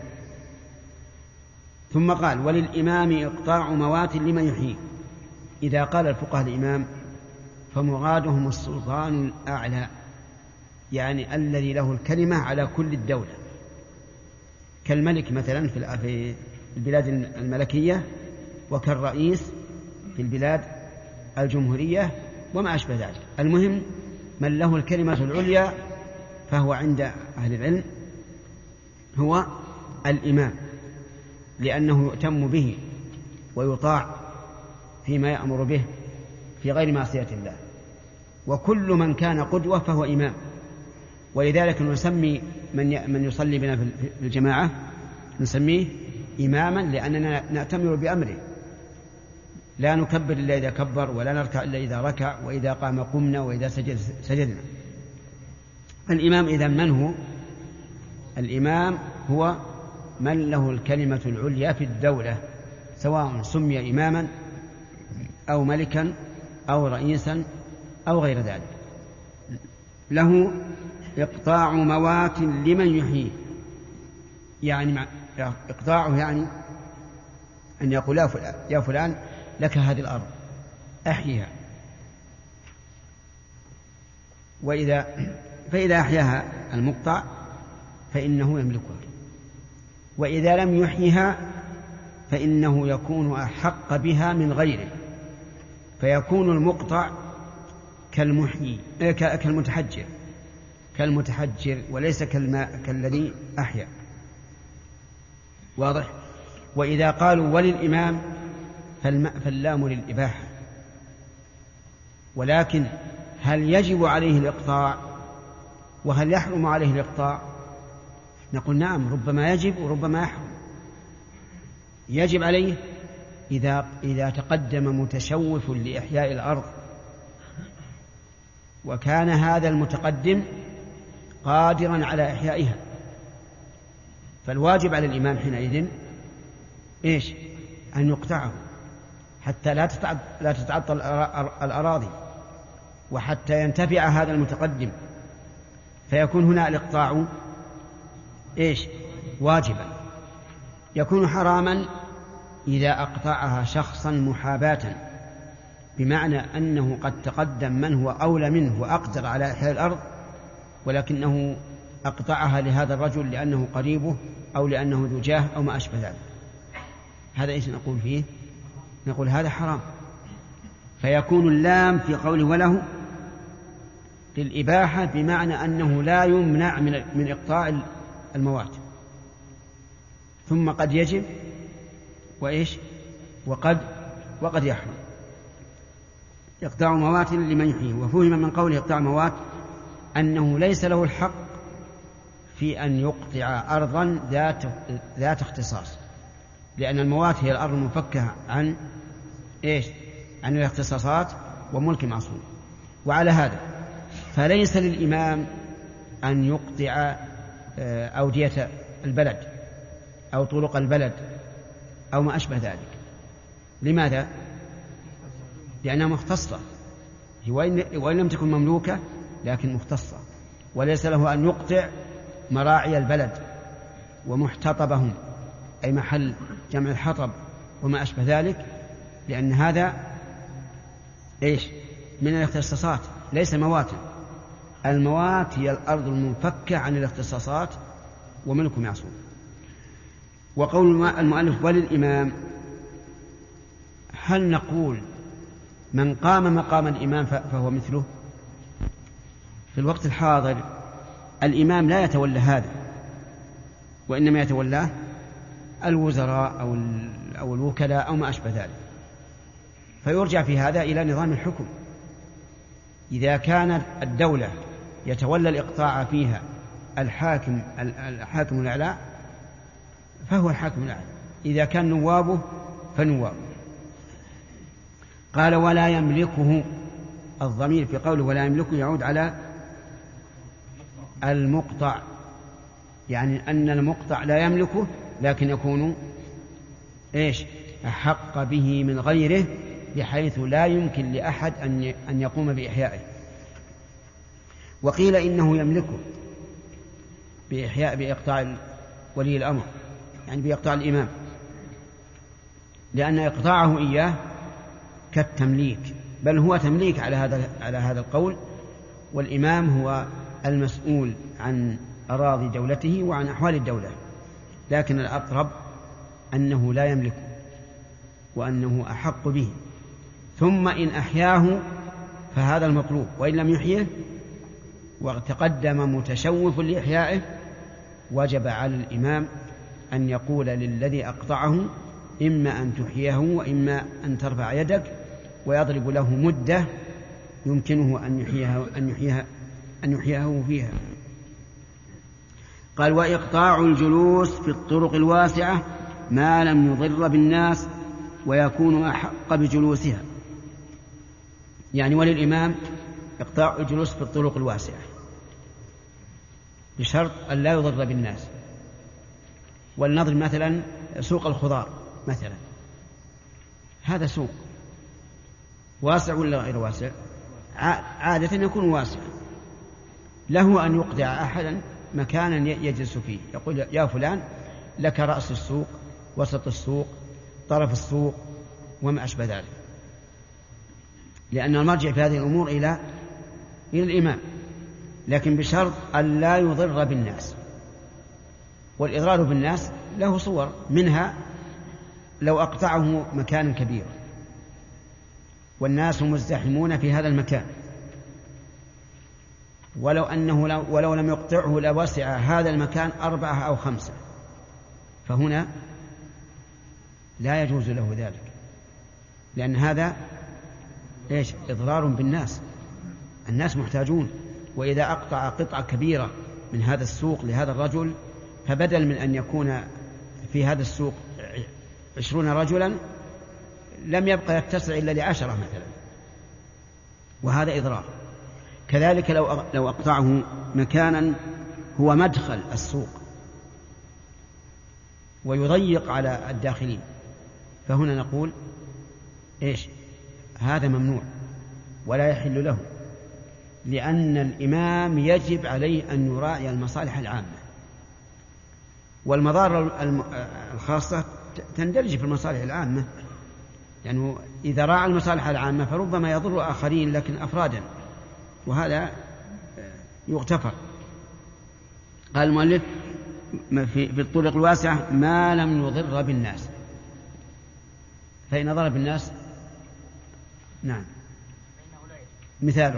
ثم قال وللإمام إقطاع موات لمن يحيي. إذا قال الفقهاء الإمام فمرادهم السلطان الأعلى، يعني الذي له الكلمة على كل الدولة، كالملك مثلا في البلاد الملكية، وكالرئيس في البلاد الجمهورية وما أشبه ذلك. المهم من له الكلمة العليا فهو عند أهل العلم هو الإمام، لأنه يؤتم به ويطاع فيما يأمر به في غير معصية الله. وكل من كان قدوة فهو إمام. ولذلك نسمي من من يصلي بنا في الجماعة نسميه إماما، لأننا نأتمر بأمره، لا نكبر إلا إذا كبر، ولا نركع إلا إذا ركع، وإذا قام قمنا، وإذا سجد سجدنا. الإمام إذن من هو؟ الإمام هو من له الكلمة العليا في الدولة، سواء سمي إماما أو ملكا أو رئيسا أو غير ذلك. له إقطاع موات لمن يحيي، يعني إقطاعه يعني أن يقول يا فلان لك هذه الأرض أحيها، وإذا فإذا أحياها المقطع فإنه يملكها، وإذا لم يحيها فإنه يكون أحق بها من غيره، فيكون المقطع كالمحيي كالمتحجر كالمتحجر وليس كالماء كالذي أحيا. واضح؟ وإذا قالوا وللإمام فاللام للإباحة، ولكن هل يجب عليه الإقطاع وهل يحرم عليه الإقطاع؟ نقول نعم، ربما يجب وربما يحرم. يجب عليه إذا, إذا تقدم متشوف لإحياء الأرض وكان هذا المتقدم قادرا على إحيائها، فالواجب على الإمام حينئذ إيش؟ أن يقطعه حتى لا تتعطل الأراضي، وحتى ينتفع هذا المتقدم، فيكون هنا الإقطاع إيش؟ واجبا. يكون حراما إذا أقطعها شخصا محاباة، بمعنى أنه قد تقدم من هو أولى منه وأقدر على إحياء الأرض، ولكنه أقطعها لهذا الرجل لأنه قريبه أو لأنه ذو جاه أو ما أشبه ذلك، هذا إيش نقول فيه؟ نقول هذا حرام. فيكون اللام في قوله وله للإباحة، بمعنى أنه لا يمنع من إقطاع الموات، ثم قد يجب وإيش وقد وقد يحرم إقطاع موات لمن يحييه. وفهم من قوله إقطاع موات أنه ليس له الحق في أن يقطع أرضا ذات ذات اختصاص، لأن الموات هي الأرض المفكة عن إيش عن الاختصاصات وملك معصوم. وعلى هذا فليس للإمام أن يقطع أودية البلد أو طرق البلد أو ما أشبه ذلك. لماذا؟ لأنها مختصة، وإن لم تكن مملوكة لكن مختصة، وليس له أن يقطع مراعي البلد ومحتطبهم أي محل جمع الحطب وما أشبه ذلك، لأن هذا إيش من الاختصاصات ليس مواتا. الموات هي الأرض المنفكة عن الاختصاصات وملك معصوم. وقول المؤلف وللإمام، هل نقول من قام مقام الإمام فهو مثله؟ في الوقت الحاضر الإمام لا يتولى هذا، وإنما يتولاه الوزراء أو أو الوكلاء أو ما أشبه ذلك، فيرجع في هذا إلى نظام الحكم. إذا كانت الدولة يتولى الإقطاع فيها الحاكم الحاكم الأعلى فهو الحاكم الأعلى، إذا كان نوابه فنوابه. قال ولا يملكه، الضمير في قوله ولا يملكه يعود على المقطع، يعني أن المقطع لا يملكه لكن يكون إيش أحق به من غيره، بحيث لا يمكن لأحد أن يقوم بإحيائه. وقيل إنه يملكه بإحياء بإقطاع ولي الأمر، يعني بإقطاع الإمام، لأن إقطاعه إياه كالتمليك، بل هو تمليك على هذا على هذا القول. والإمام هو المسؤول عن أراضي دولته وعن أحوال الدولة، لكن الأقرب أنه لا يملكه وأنه أحق به. ثم إن أحياه فهذا المطلوب، وإن لم يحيه وتقدم متشوف لإحيائه وجب على الإمام أن يقول للذي أقطعه إما أن تحييه وإما أن ترفع يدك، ويضرب له مدة يمكنه أن يحييها أن يحييها أن يحييه فيها. قال وإقطاع الجلوس في الطرق الواسعة ما لم يضر بالناس ويكون أحق بجلوسها، يعني وللإمام إقطاع الجلوس في الطرق الواسعة بشرط أن لا يضر بالناس. ولنضرب مثلا سوق الخضار مثلا، هذا سوق واسع ولا غير واسع؟ عادة يكون واسع، له أن يقطع أحدا مكانا يجلس فيه، يقول يا فلان لك رأس السوق، وسط السوق، طرف السوق وما أشبه ذلك، لأن المرجع في هذه الأمور إلى إلى الإمام، لكن بشرط أن لا يضر بالناس. والإضرار بالناس له صور، منها لو أقطعه مكان كبير والناس مزدحمون في هذا المكان، ولو أنه لو ولو لم يقطعه لوسع هذا المكان أربعة أو خمسة، فهنا لا يجوز له ذلك، لأن هذا إيش إضرار بالناس، الناس محتاجون. وإذا أقطع قطعة كبيرة من هذا السوق لهذا الرجل، فبدل من أن يكون في هذا السوق عشرون رجلا لم يبقى يتسع إلا لعشرة مثلا، وهذا إضرار. كذلك لو لو أقطعه مكانا هو مدخل السوق ويضيق على الداخلين، فهنا نقول إيش هذا ممنوع ولا يحل له، لأن الإمام يجب عليه أن يراعي المصالح العامة، والمضار الخاصة تندرج في المصالح العامة، يعني إذا راعى المصالح العامة فربما يضر آخرين لكن أفرادا، وهذا يغتفر. قال المؤلف في الطرق الواسعة ما لم يضر بالناس، فإن ضر بالناس نعم. مثاله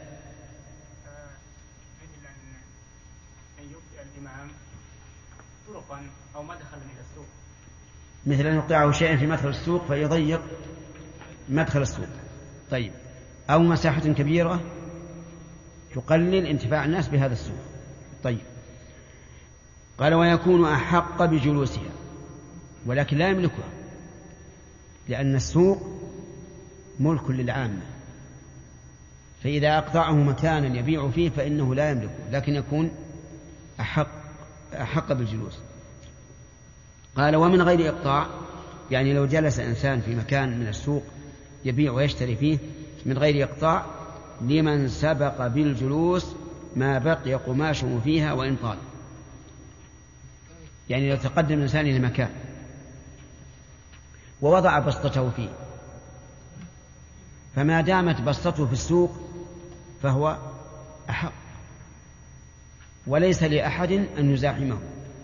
مثل أن يبقي الإمام طرقا أو مدخلا إلى السوق، مثل أن يوقعه شيئا في مدخل السوق فيضيق مدخل السوق. طيب، أو مساحة كبيرة تقلل انتفاع الناس بهذا السوق. طيب، قال ويكون أحق بجلوسها، ولكن لا يملكها، لأن السوق ملك للعامة، فإذا أقطعه مكانا يبيع فيه فإنه لا يملكه، لكن يكون أحق, أحق بالجلوس. قال ومن غير إقطاع، يعني لو جلس إنسان في مكان من السوق يبيع ويشتري فيه من غير إقطاع لمن سبق بالجلوس ما بقي قماشه فيها وإن طال. يعني لو تقدم الإنسان إلى مكان ووضع بسطته فيه، فما دامت بسطته في السوق فهو أحق، وليس لأحد أن يزاحمه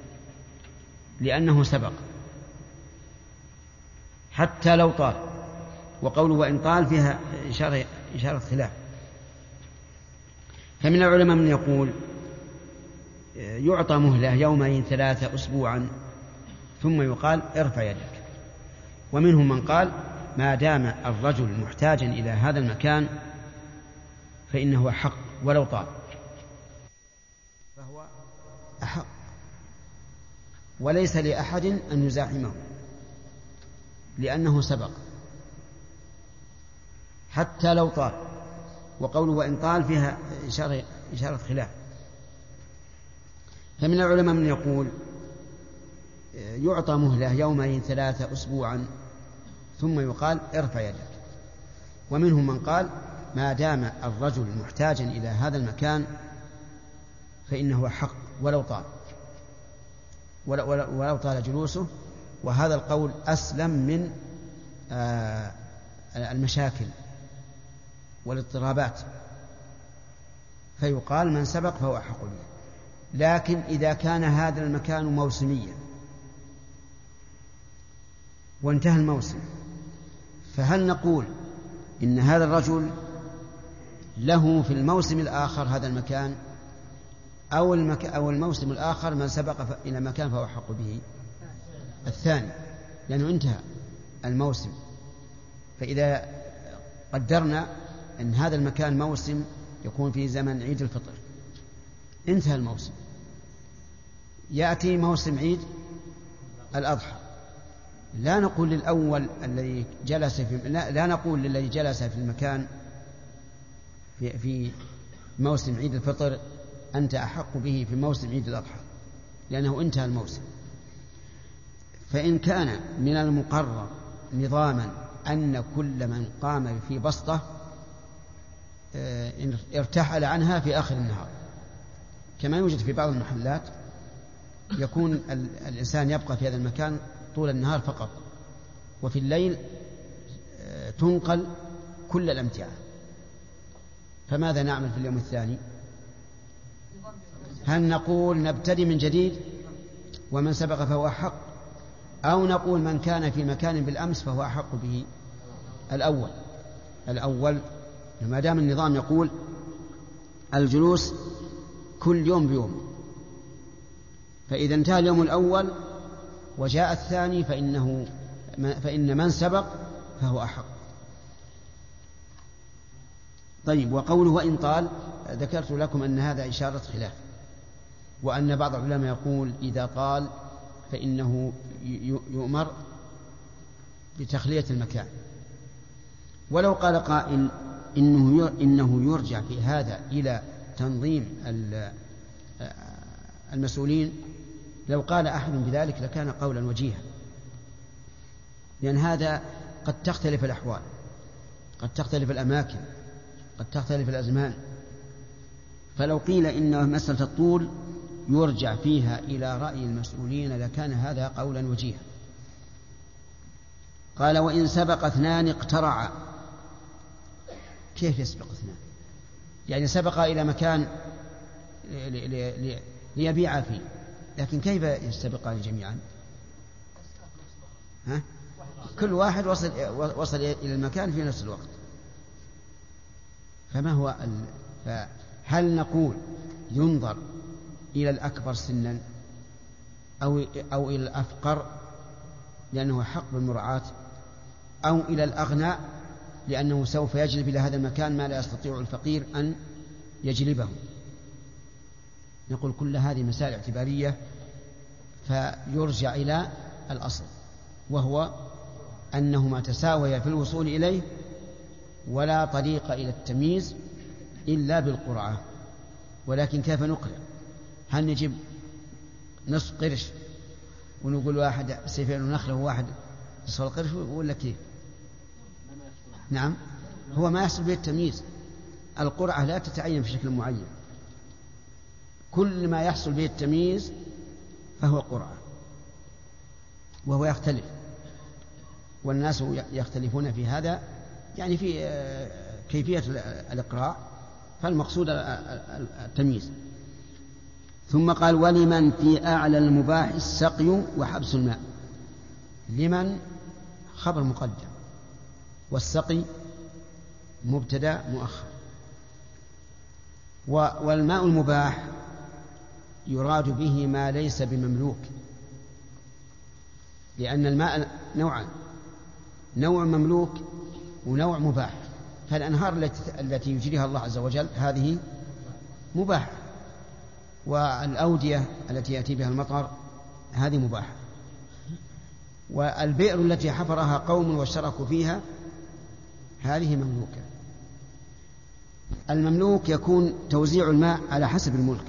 لأنه سبق حتى لو طال. وقوله وإن طال فيها إشارة, إشارة خلاف. فمن العلماء من يقول يعطى مهلة يومين ثلاثة أسبوعا ثم يقال ارفع يدك. ومنهم من قال ما دام الرجل محتاجا إلى هذا المكان فإنه حق ولو طال، فهو أحق وليس لأحد أن يزاحمه لأنه سبق حتى لو طال. وقوله وإن طال فيها إشارة, إشارة خلاف. فمن العلماء من يقول يعطى مهلة يومين ثلاثة أسبوعا ثم يقال ارفع يدك. ومنهم من قال ما دام الرجل محتاجا إلى هذا المكان فإنه حق ولو طال ولو طال جلوسه. وهذا القول أسلم من المشاكل والاضطرابات، فيقال من سبق فهو أحق به. لكن إذا كان هذا المكان موسميا وانتهى الموسم، فهل نقول إن هذا الرجل له في الموسم الآخر هذا المكان أو, المك... أو الموسم الآخر من سبق ف... إلى مكان فهو أحق به؟ الثاني، لأنه انتهى الموسم. فإذا قدرنا أن هذا المكان موسم يكون في زمن عيد الفطر، انتهى الموسم، يأتي موسم عيد الأضحى، لا نقول للأول الذي جلس في لا, لا نقول للذي جلس في المكان في, في موسم عيد الفطر أنت أحق به في موسم عيد الأضحى، لأنه انتهى الموسم. فإن كان من المقرر نظاما أن كل من قام في بسطة ارتحل عنها في آخر النهار، كما يوجد في بعض المحلات يكون الإنسان يبقى في هذا المكان طول النهار فقط، وفي الليل تنقل كل الأمتعة، فماذا نعمل في اليوم الثاني؟ هل نقول نبتدي من جديد ومن سبق فهو أحق، أو نقول من كان في مكان بالأمس فهو أحق به؟ الأول الأول ما دام النظام يقول الجلوس كل يوم بيوم، فإذا انتهى اليوم الأول وجاء الثاني فإنه فإن من سبق فهو أحق. طيب، وقوله وإن طال ذكرت لكم أن هذا إشارة خلاف، وأن بعض العلماء يقول إذا طال فإنه يؤمر بتخلية المكان. ولو قال قائل إنه إنه يرجع في هذا إلى تنظيم المسؤولين، لو قال أحد بذلك لكان قولا وجيها، لأن هذا قد تختلف الأحوال، قد تختلف الأماكن، قد تختلف الأزمان. فلو قيل إن مسألة الطول يرجع فيها إلى رأي المسؤولين لكان هذا قولا وجيها. قال وإن سبق اثنان اقترعا. كيف يسبق اثنان؟ يعني سبق إلى مكان ليبيع فيه، لكن كيف يستبقان جميعا؟ ها؟ كل واحد وصل, وصل إلى المكان في نفس الوقت. فما هو ال... فهل نقول ينظر إلى الأكبر سنا أو, أو إلى الأفقر لأنه حق بالمراعاة، أو إلى الأغنى لأنه سوف يجلب إلى هذا المكان ما لا يستطيع الفقير أن يجلبه؟ نقول كل هذه مسائل اعتبارية، فيرجع إلى الأصل، وهو أنهما تساويا في الوصول إليه، ولا طريق إلى التمييز إلا بالقرعة. ولكن كيف نقرع؟ هل نجيب نصف قرش ونقول واحد سيفين ونخله وواحد نصف القرش ولا كيف؟ نعم، هو ما يحصل به التمييز. القرعة لا تتعين بشكل معين، كل ما يحصل به التمييز فهو قرعة، وهو يختلف، والناس يختلفون في هذا، يعني في كيفية الإقراع، فالمقصود التمييز. ثم قال ولمن في أعلى المباح السقي وحبس الماء. لمن خبر مقدم، والسقي مبتدأ مؤخر. والماء المباح يراد به ما ليس بمملوك، لأن الماء نوعان، نوع مملوك ونوع مباح. فالأنهار التي يجريها الله عز وجل هذه مباح، والأودية التي يأتي بها المطر هذه مباح، والبئر التي حفرها قوم واشتركوا فيها هذه مملوكة. المملوك يكون توزيع الماء على حسب الملك،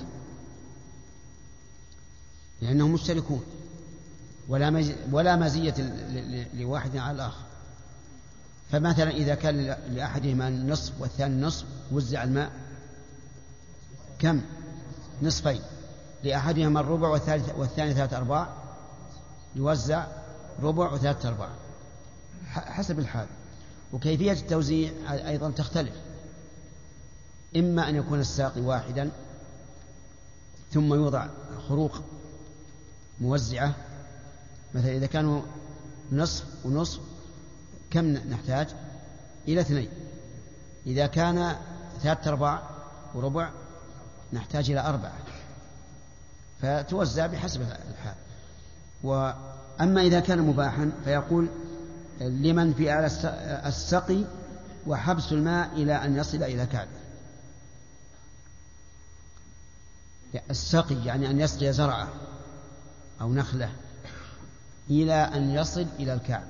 لأنهم مشتركون، ولا مزية لواحد على الآخر. فمثلا إذا كان لأحدهما النصف والثاني النصف وزع الماء كم؟ نصفين. لأحدهما الربع والثاني ثلاثة أرباع يوزع ربع وثلاثة أرباع حسب الحال. وكيفية التوزيع أيضا تختلف، إما أن يكون الساقي واحدا ثم يوضع خروق موزعة، مثلا إذا كانوا نصف ونصف كم نحتاج؟ إلى اثنين. إذا كان ثلاثة أرباع وربع نحتاج إلى أربعة، فتوزع بحسب الحال. وأما إذا كان مباحا فيقول لمن في أعلى السقي وحبس الماء إلى أن يصل إلى كعبه. السقي يعني أن يسقي زرعه أو نخله إلى أن يصل إلى الكعب.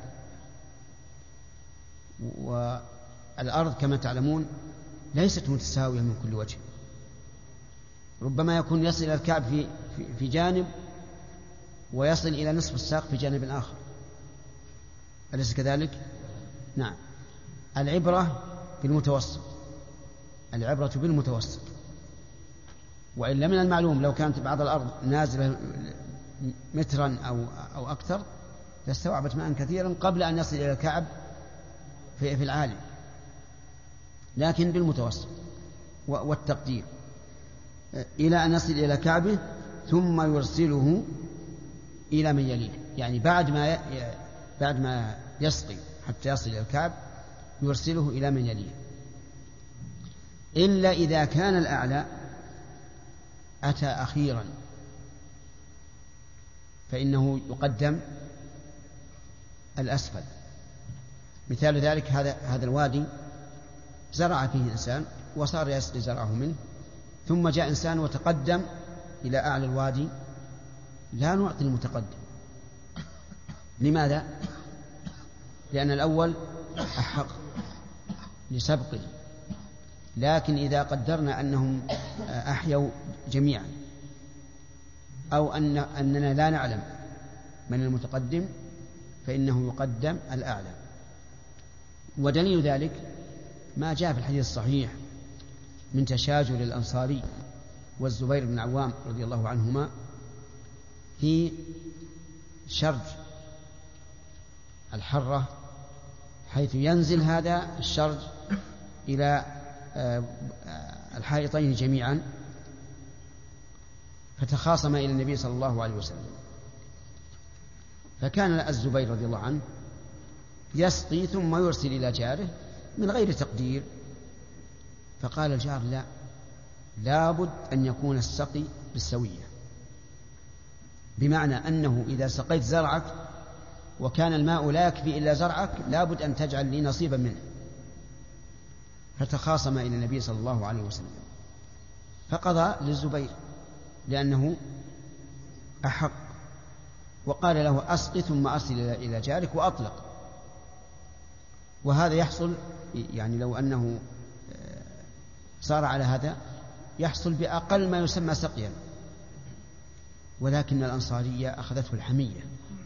والأرض كما تعلمون ليست متساوية من كل وجه، ربما يكون يصل إلى الكعب في, في, في جانب ويصل إلى نصف الساق في جانب آخر، أليس كذلك؟ نعم. العبرة بالمتوسط، العبرة بالمتوسط. وإلا من المعلوم لو كانت بعض الأرض نازلة مترا أو, أو أكثر لاستوعبت ماء كثيرا قبل أن يصل إلى الكعب في, في العالي، لكن بالمتوسط. والتقدير إلى أن يصل إلى كعبه ثم يرسله إلى من يليه، يعني بعد ما بعد ما يسقي حتى يصل إلى الكعب يرسله إلى من يليه، إلا إذا كان الأعلى أتى أخيرا فإنه يقدم الأسفل. مثال ذلك هذا هذا الوادي زرع فيه إنسان وصار يسقي زرعه منه، ثم جاء إنسان وتقدم إلى أعلى الوادي، لا نعطي المتقدم. لماذا؟ لأن الأول أحق لسبقه، لكن إذا قدرنا أنهم أحيوا جميعا أو أن أننا لا نعلم من المتقدم فإنه يقدم الأعلى. ودليل ذلك ما جاء في الحديث الصحيح من تشاجر الأنصاري والزبير بن عوام رضي الله عنهما في شرج الحرة حيث ينزل هذا الشرج إلى الحائطين جميعا، فتخاصم إلى النبي صلى الله عليه وسلم. فكان الزبير رضي الله عنه يسقي ثم يرسل إلى جاره من غير تقدير، فقال الجار: لا، لابد أن يكون السقي بالسوية، بمعنى أنه إذا سقيت زرعك وكان الماء لا يكفي إلا زرعك لابد أن تجعل لي نصيبا منه. فتخاصم إلى النبي صلى الله عليه وسلم، فقضى للزبير لأنه أحق، وقال له: أسقي ثم أرسل إلى جارك، وأطلق. وهذا يحصل يعني لو أنه صار على هذا يحصل بأقل ما يسمى سقيا، ولكن الأنصارية أخذته الحمية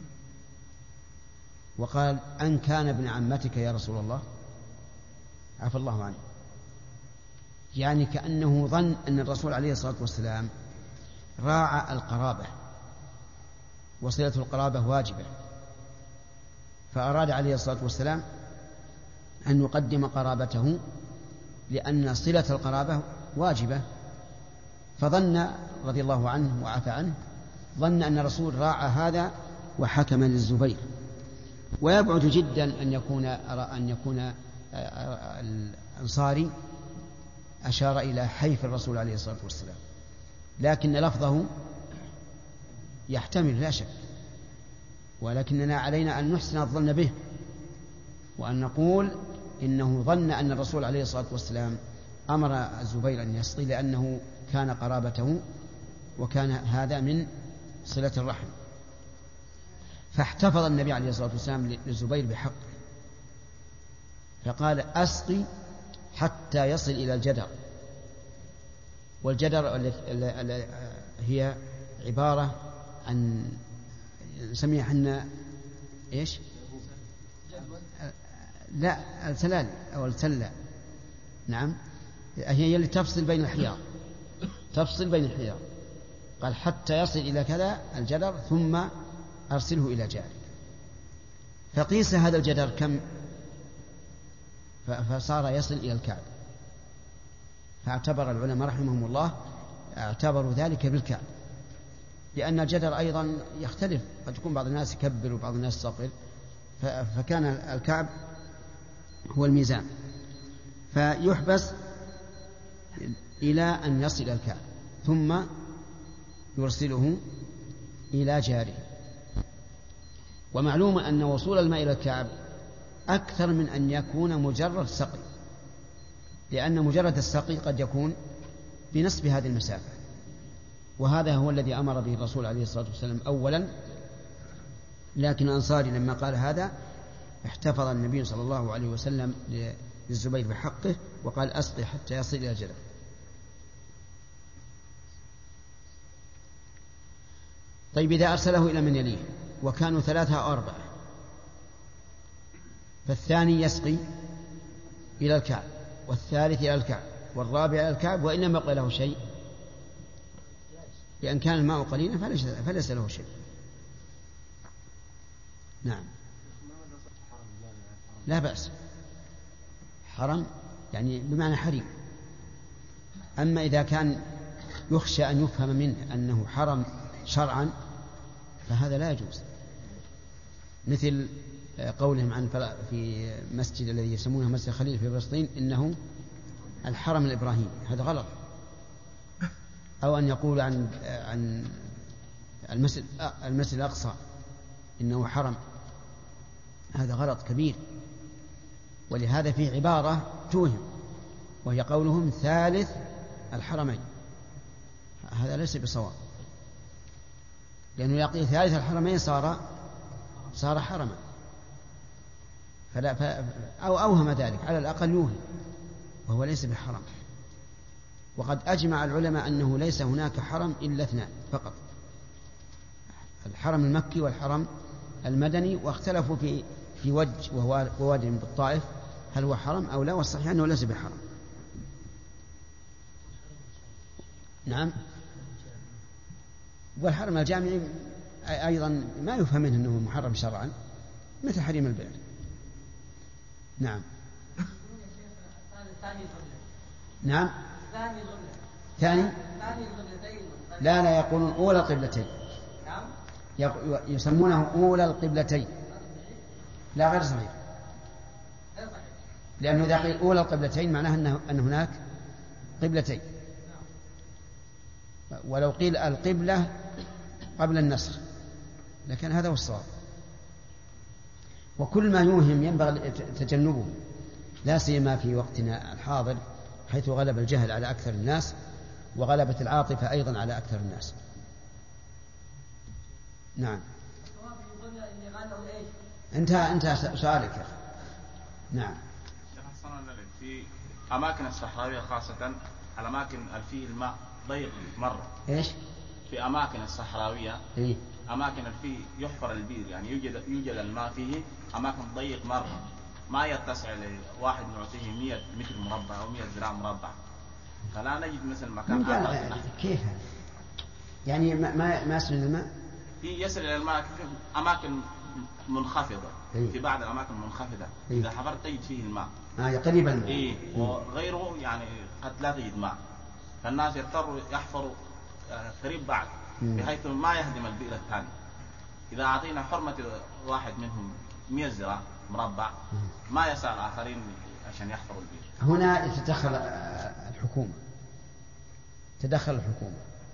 وقال: أن كان ابن عمتك يا رسول الله عفى الله عنه، يعني كأنه ظن أن الرسول عليه الصلاة والسلام راعى القرابة، وصلة القرابة واجبة، فأراد عليه الصلاة والسلام أن يقدم قرابته لأن صلة القرابة واجبة، فظن رضي الله عنه وعفى عنه ظن أن الرسول راعى هذا وحكم للزبير. ويبعد جدا أن يكون أن يكون الأنصاري أشار إلى حيف الرسول عليه الصلاة والسلام، لكن لفظه يحتمل لا شك، ولكننا علينا أن نحسن الظن به، وأن نقول إنه ظن أن الرسول عليه الصلاة والسلام أمر الزبير أن يسقي لأنه كان قرابته، وكان هذا من صلة الرحم. فاحتفظ النبي عليه الصلاة والسلام للزبير بحقه، فقال: أسقي حتى يصل إلى الجدر. والجدر هي عبارة عن نسميها حنا إيش؟ لا، السلال أو السلة، نعم، هي اللي تفصل بين الحيار، تفصل بين الحيار. قال: حتى يصل إلى كذا الجدر ثم أرسله إلى جارك. فقيس هذا الجدر كم، فصار يصل إلى الكعب، فاعتبر العلماء رحمهم الله اعتبروا ذلك بالكعب، لأن الجدر أيضا يختلف، قد يكون بعض الناس يكبر وبعض الناس يصغر، فكان الكعب هو الميزان. فيحبس إلى أن يصل إلى الكعب ثم يرسله إلى جاره. ومعلوم أن وصول الماء إلى الكعب أكثر من أن يكون مجرد سقي، لأن مجرد السقي قد يكون بنصف هذه المسافة، وهذا هو الذي أمر به الرسول عليه الصلاة والسلام أولا. لكن الأنصاري لما قال هذا احتفظ النبي صلى الله عليه وسلم للزبير بحقه وقال: أسقي حتى يصل إلى الجدر. طيب، إذا أرسله إلى من يليه وكانوا ثلاثة أو أربعة، فالثاني يسقي إلى الكعب، والثالث إلى الكعب، والرابع إلى الكعب، وإن لم يبق له شيء، لأن كان الماء قليلا فليس, فليس له شيء. نعم، لا بأس، حرم يعني بمعنى حريم. أما إذا كان يخشى أن يفهم منه أنه حرم شرعا فهذا لا يجوز، مثل قولهم عن في مسجد الذي يسمونه مسجد خليل في فلسطين إنه الحرم الإبراهيمي، هذا غلط. أو أن يقول عن عن المسجد المسجد الأقصى إنه حرم، هذا غلط كبير. ولهذا في عبارة توهم، وهي قولهم ثالث الحرمين، هذا ليس بصواب، لأنه يقول ثالث الحرمين صار صار حرما، فلا ف... أو أوهم ذلك، على الأقل يوهم، وهو ليس بحرم. وقد أجمع العلماء أنه ليس هناك حرم إلا اثنان فقط، الحرم المكي والحرم المدني، واختلفوا في في وجه وهو وادي بالطائف هل هو حرم أو لا، والصحيح أنه ليس بحرم. نعم، والحرم الجامعي أيضا ما يفهم منه أنه محرم شرعا، مثل حريم البئر. نعم. نعم. ثاني. لا لا يقولون أولى القبلتين. يسمونه أولى القبلتين. لا غير صحيح. لأنه إذا قيل أولى القبلتين معناه أن هناك قبلتين، ولو قيل القبلة قبل النسخ لكن هذا هو الصواب. وكل ما يوهم ينبغي تجنبه، لا سيما في وقتنا الحاضر حيث غلب الجهل على أكثر الناس وغلبت العاطفة أيضا على أكثر الناس. نعم. انتهى انتهى سؤالك. نعم. في أماكن الصحراوية خاصة الأماكن فيه الماء ضيق مرة. إيش؟ في أماكن الصحراوية إيه؟ أماكن فيه يحفر البير، يعني يوجد يوجد الماء فيه أماكن ضيق مرة ما يتسع لواحد نعطيه مئة متر مربع أو مئة ذراع مربع، فلا نجد مثل مكان هذا. كيف هذا؟ يعني ما ما, ما يصل الماء؟ في يصل إلى الماء في أماكن منخفضة. إيه؟ في بعض الأماكن منخفضة. إيه؟ إذا حفرت تجد فيه الماء. آه قريبا الماء. إيه؟ وغيره يعني قد لا تجد ماء، فالناس يضطروا يحفروا قريب بعض بحيث ما يهدم البئر الثاني. إذا أعطينا حرمة واحد منهم مئة ذراع مربع ما يسع الآخرين عشان يحفروا البئر. هنا تدخل الحكومة، تدخل الحكومة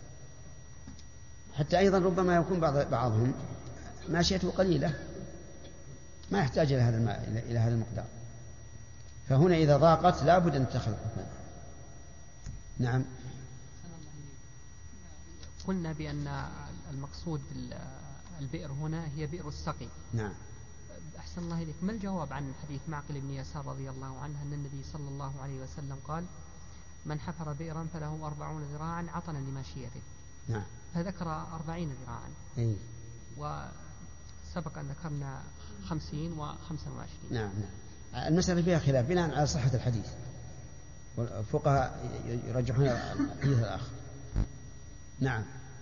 حتى أيضا ربما يكون بعض بعضهم ماشيته قليلة ما يحتاج إلى هذا الماء إلى هذا المقدار، فهنا إذا ضاقت لا بد أن تدخل الحكومة. نعم. قلنا بأن المقصود البئر هنا هي بئر السقي. نعم. أحسن الله إليك، ما الجواب عن حديث معقل بن يسار رضي الله عنه أن النبي صلى الله عليه وسلم قال من حفر بئرا فله أربعون ذراعا عطنا لماشيته. نعم. فذكر أربعين ذراعا. أي. وسبق أن ذكرنا خمسين وخمسة وعشرين. نعم نعم. المسألة فيها خلاف بناء على صحة الحديث، والفقهاء يرجحون الحديث الآخر. نعم.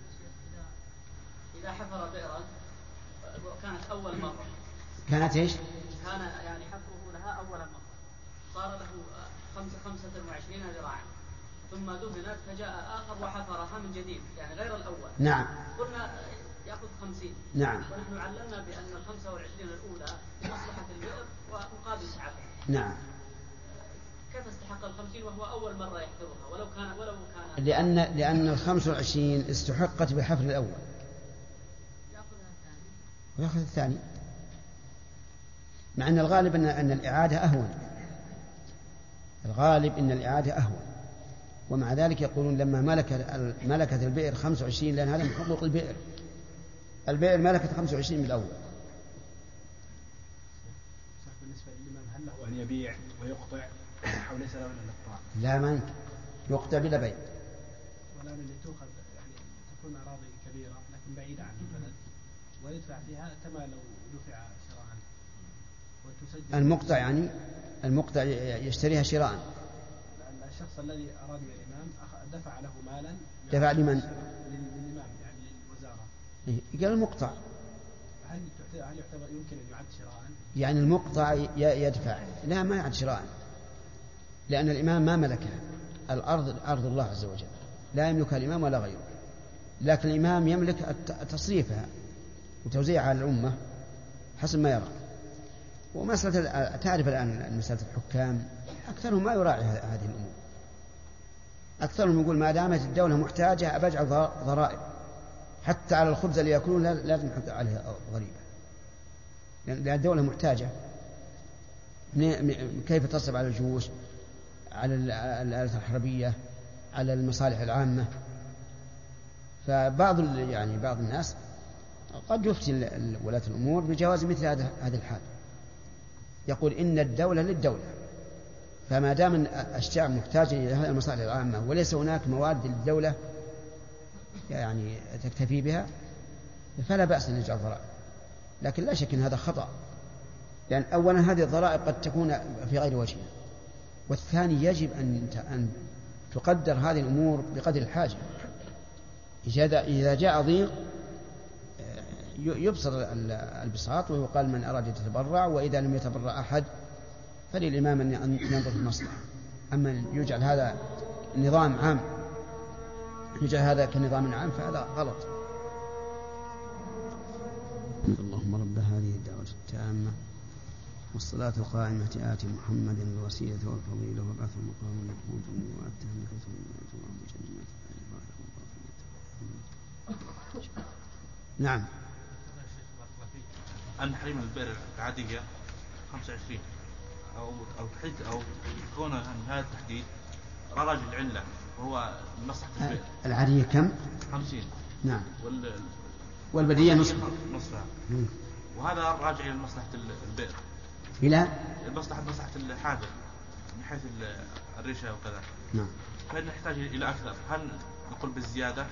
إذا حفر بئرا وكانت أول مرة. كانت إيش؟ كان يعني حفره لها أول مرة صار له خمسة خمسة وعشرين ذراعا، ثم دهنت فجاء آخر وحفرها من جديد يعني غير الأول. نعم. قلنا يأخذ خمسين. نعم. ونحن علمنا بأن الخمسة والعشرين الأولى لمصلحة البئر ومقابل سعته. نعم. كيف استحق الخمسين وهو أول مرة يحفرها ولو كان ولو كان لأن لأن الخمس والعشرين استحقت بالحفر الأول. يأخذها الثاني. ويأخذ الثاني. مع أن الغالب أن أن الإعادة أهون. الغالب أن الإعادة أهون. ومع ذلك يقولون لما ملكت ملكت البئر خمسة وعشرين لأن هذا من حقوق البئر. البئر ملكت خمسة وعشرين من الأول. بالنسبة للإمام هل له أن يبيع ويقطع أو ليس له إلا الإقطاع؟ لا ما يمكن يقطع بلا بيع. ولا اللي تؤخذ يعني تكون أراضي كبيرة لكن بعيدة عن البلد ويدفع فيها كما لو دفع شراء. وتسجل المقطع يعني المقطع يشتريها شراء. لأن الشخص الذي أراد من الإمام دفع له مالا. دفع لمن؟ للإمام يعني للوزارة. قال المقطع. هل هل يعتبر يمكن أن يعد شراء؟ يعني المقطع يدفع. لا ما يعد شراء، لأن الإمام ما ملكها. الأرض أرض الله عز وجل لا يملكها الإمام ولا غيره، لكن الإمام يملك تصريفها وتوزيعها على الأمة حسب ما يرى. ومسألة تعرف الآن مسألة الحكام أكثرهم ما يراعي هذه الأمور. أكثرهم يقول ما دامت الدولة محتاجة أبجعل ضرائب حتى على الخبز اللي يأكلون لازم نحط عليه ضريبة، لأن الدولة محتاجة. كيف تصرف على الجيوش، على الآلات الحربية، على المصالح العامة. فبعض يعني بعض الناس قد يفتي ولاة الأمور بجواز مثل هذا هذا الحال، يقول إن الدولة للدولة، فما دام الشعب محتاج إلى هذه المصالح العامة وليس هناك مواد للدولة يعني تكتفي بها فلا بأس أن يجعل ضرائب. لكن لا شك أن هذا خطأ، لأن يعني أولا هذه الضرائب قد تكون في غير وجهها، والثاني يجب أن أن تقدر هذه الأمور بقدر الحاجة. إذا جاء ضيق يبصر البساط ويقال من أراد يتبرع، وإذا لم يتبرع أحد فللإمام أن ينظر في المصلحة. أما يجعل هذا نظام عام، يجعل هذا كنظام عام فهذا غلط. اللهم رب هذه الدعوة التامة والصلاة القائمة آت محمد الوسيلة والفضيلة وبعث المقام المحمود وأتهم بكثر من جنات. نعم. أن حريم البئر العادية خمسة وعشرين أو أو تحديد أو كون هذا التحديد راجع العلة وهو مصلحة البئر. العادية كم؟ خمسين. نعم. وال والبدية نصف. نصفها. وهذا راجع إلى مصلحة البئر. إلى؟ مصلحة مصلحة الحافر من حيث الريشة وكذا. نعم. فإن نحتاج إلى أكثر. هل نقول بالزيادة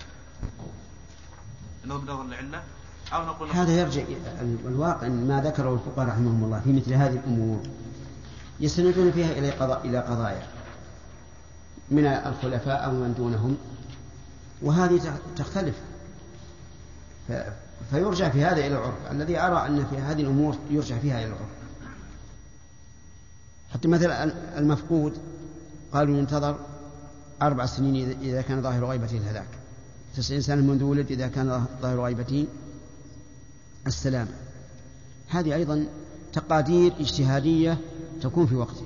نظر العلة أو نقول هذا يرجع الواقع ما ذكره الفقهاء رحمهم الله في مثل هذه الأمور يستندون فيها إلى قضاء إلى قضايا من الخلفاء أو من دونهم، وهذه تختلف فيرجع في هذا إلى العرف. الذي أرى أن في هذه الأمور يرجع فيها إلى العرف. حتى مثلا المفقود قالوا ينتظر أربع سنين إذا كان ظاهر غيبته الهلاك، تسعين سنة منذ ولد إذا كان ظاهر غيبته السلام. هذه أيضا تقادير اجتهادية تكون في وقتها،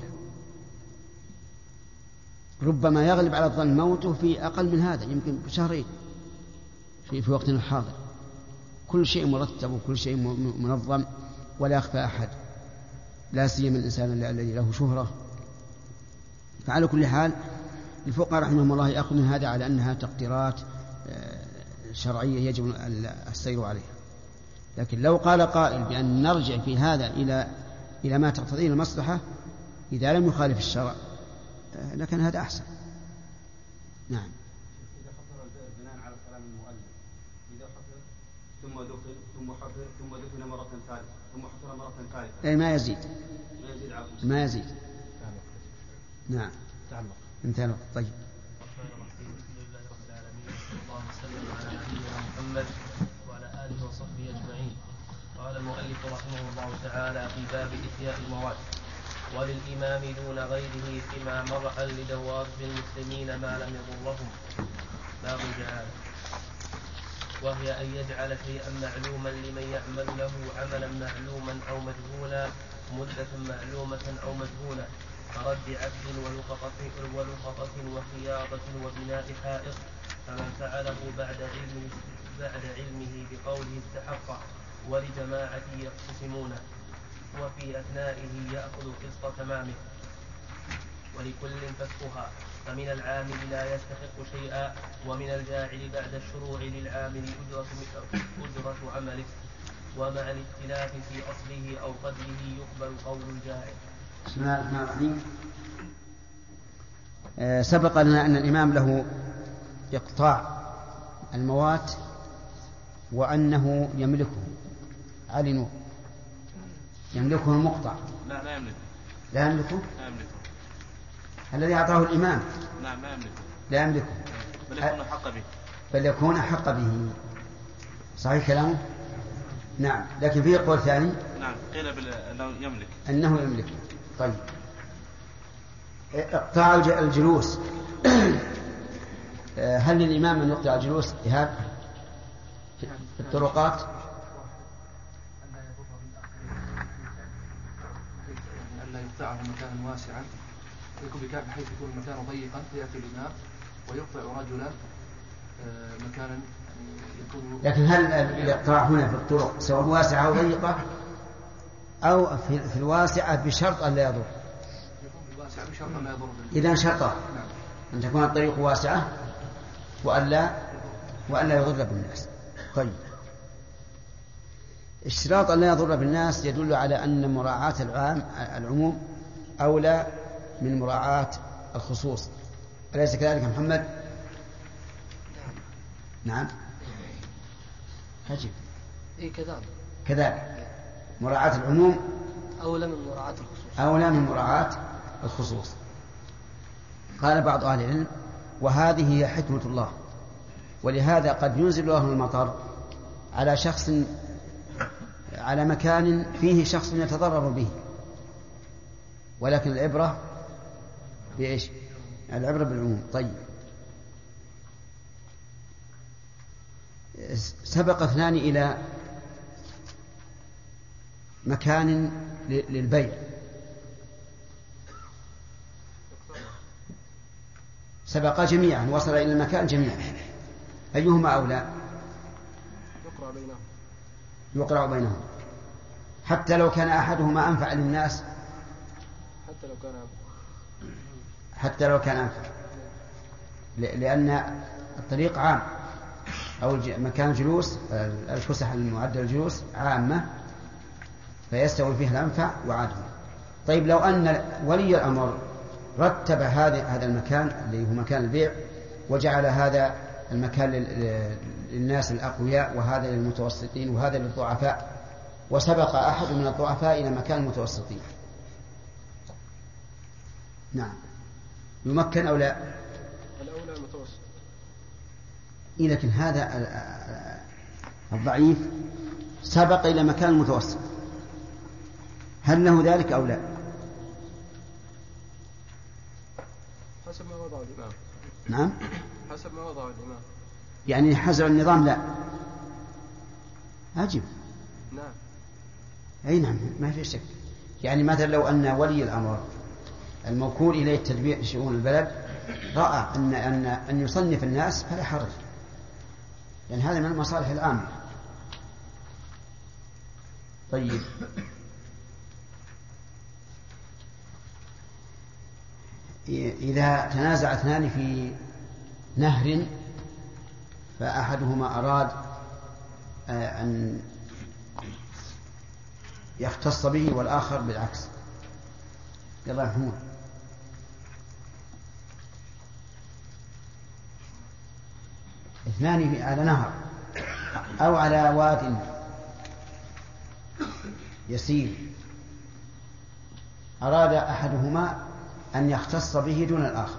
ربما يغلب على الظن موته في أقل من هذا، يمكن شهرين في, في وقتنا الحاضر. كل شيء مرتب وكل شيء منظم ولا يخفى أحد، لا سيما الإنسان الذي له شهرة. فعلى كل حال الفقهاء رحمهم الله يأخذ من هذا على أنها تقديرات شرعية يجب السير عليها. لكن لو قال قائل بأن نرجع في هذا إلى إلى ما تقتضيه المصلحة إذا لم يخالف الشرع لكن هذا أحسن. نعم. إذا حفر البئر بناء على كلام المؤلف، إذا حفر ثم دخل ثم حفر ثم دخل مرة ثالثة ثم حفر مرة ثالثة أي ما يزيد ما يزيد على ما يزيد. نعم. تعلق. انتهى. طيب. اللهم صل على نبينا محمد وعلى آله وصحبه أجمعين. قال المؤلف رحمه الله تعالى في باب إحياء المواد: وللإمام دون غيره فيما مرعا لدواب المسلمين ما لم يضرهم. باب الجهالة، وهي أن يجعل شيئا معلوما لمن يعمل له عملا معلوما أو مجهولا مدة معلومة أو مجهولة، كرد عبد ولقطة ولقطة وخياطة وبناء حائط، فمن فعله بعد علمه بعد علمه بقوله استحق ولجماعة يقتسمونه وفي أثنائه يأخذ قسط تمامه، ولكل فسخها، فمن العامل لا يستحق شيئا، ومن الجاعل بعد الشروع للعامل أجرة, أجرة عمله، ومع الاختلاف في أصله أو قدره يقبل قول الجاعل. بسم الله الرحمن الرحيم. آه سبق لنا أن الإمام له إقطاع الموات وأنه يملكه. علنوا يملكه المقطع. لا لا يملكه. لا يملكه. لا يملكه. الذي أعطاه الإمام. نعم لا يملكه. لا يملكه. بل يكون حق به. بل يكون حق به. صحيح كلامه؟ نعم. لكن فيه قول ثاني. نعم قيل أنه يملك. أنه يملك. طيب. اقطاع الجلوس هل للإمام أن يقطع الجلوس إيهاب في الطرقات؟ ألا يقطع في مكان واسعا يكون بحيث يكون المكان ضيقا فيأتي الإمام ويقطع رجلا مكانا يكون. لكن هل الإقطاع هنا في الطرق سواء واسعة أو ضيقة أو في الواسعة بشرط أن لا يضر؟ إذا شرطه أن تكون الطريق واسعة وألا وألا يضر بالناس. طيب. اشتراط أن لا يضر بالناس يدل على أن مراعاة العام العموم أولى من مراعاة الخصوص. أليس كذلك محمد؟ نعم. هجب. إيه كذلك. كذلك. مراعاة العموم أولى من مراعاة الخصوص. أولى من مراعاة الخصوص. قال بعض أهل العلم: وهذه هي حكمة الله، ولهذا قد ينزل الله المطر على شخص على مكان فيه شخص يتضرر به، ولكن العبرة بإيش؟ العبرة بالعموم. طيب، سبق اثنان إلى مكان للبيع، سبقا جميعا، وصل إلى المكان جميعا، أيهما أولى؟ يقرأ بينهم يقرأ بينهم حتى لو كان أحدهما أنفع للناس، حتى لو كان حتى لو كان أنفع، لأن الطريق عام أو مكان جلوس، الفسح المعدة للجلوس عامة، فيستوي فيه الأنفع وعادم. طيب، لو أن ولي الأمر رتب هذا هذا المكان اللي هو مكان البيع، وجعل هذا المكان للناس الأقوياء وهذا للمتوسطين وهذا للضعفاء، وسبق أحد من الضعفاء إلى مكان المتوسطين، نعم، يمكن أو لا؟ الأولى المتوسط. إيه، لكن هذا الضعيف سبق إلى مكان المتوسط، هل له ذلك أو لا؟ حسب ما وضع الإمام. نعم، حسب ما وضع الإمام، يعني حسب النظام لا أجب. نعم، أي نعم، ما في شك. يعني مثلا لو أن ولي الأمر الموكول إليه تدبير شؤون البلد رأى أن أن أن يصنف الناس فلا حرج، يعني هذا من المصالح العامة. طيب، إذا تنازع اثنان في نهر فأحدهما أراد أن يختص به والآخر بالعكس، يلا يا محمود. اثنان على نهر أو على واد يسير، أراد أحدهما أن يختص به دون الآخر،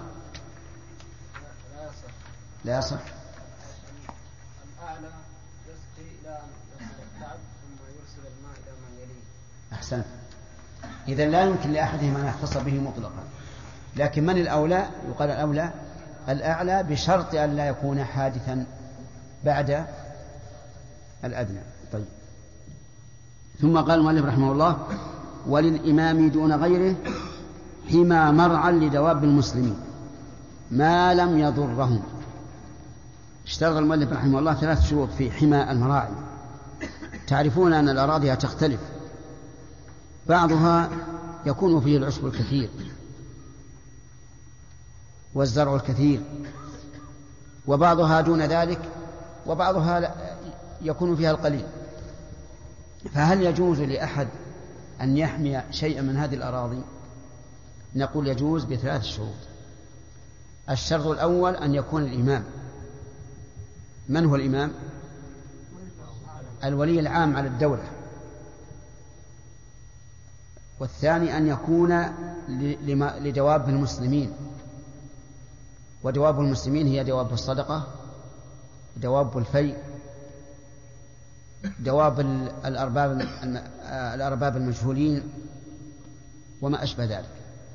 لا يصح. الأعلى يسقي إلى أن يصل الكعب ثم يرسل الماء إلى من يليه. أحسنت. إذا لا يمكن لأحدهما أن يختص به مطلقا، لكن من الأولى؟ يقال الأولى الأعلى، بشرط أن لا يكون حادثا بعد الأدنى. طيب، ثم قال المؤلف رحمه الله: وللإمام دون غيره حمى مرعى لدواب المسلمين ما لم يضرهم. اشترط المؤلف رحمه الله ثلاث شروط في حمى المراعي. تعرفون أن الأراضي تختلف، بعضها يكون فيه العشب الكثير والزرع الكثير، وبعضها دون ذلك، وبعضها يكون فيها القليل. فهل يجوز لأحد أن يحمي شيئا من هذه الأراضي؟ نقول يجوز بثلاث شروط. الشرط الأول أن يكون الإمام. من هو الإمام؟ الولي العام على الدولة. والثاني أن يكون لدواب المسلمين، ودواب المسلمين هي دواب الصدقة، دواب الفيء، دواب الأرباب الأرباب المجهولين وما أشبه ذلك.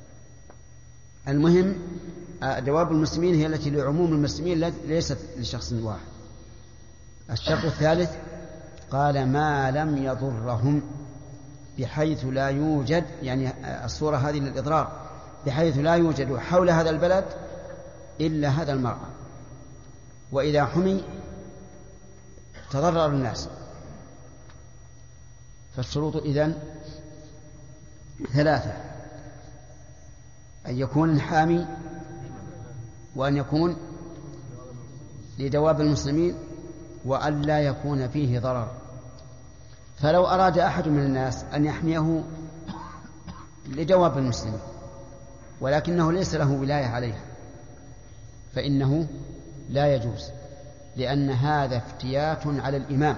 المهم دواب المسلمين هي التي لعموم المسلمين ليست لشخص واحد. الشرط الثالث قال ما لم يضرهم، بحيث لا يوجد، يعني الصورة هذه للإضرار، بحيث لا يوجد حول هذا البلد إلا هذا المرعى، وإذا حمي تضرر الناس. فالشروط إذن ثلاثة: أن يكون الحامي، وأن يكون لدواب المسلمين، وأن لا يكون فيه ضرر. فلو أراد أحد من الناس أن يحميه لدواب المسلمين ولكنه ليس له ولاية عليها فإنه لا يجوز، لأن هذا افتيات على الإمام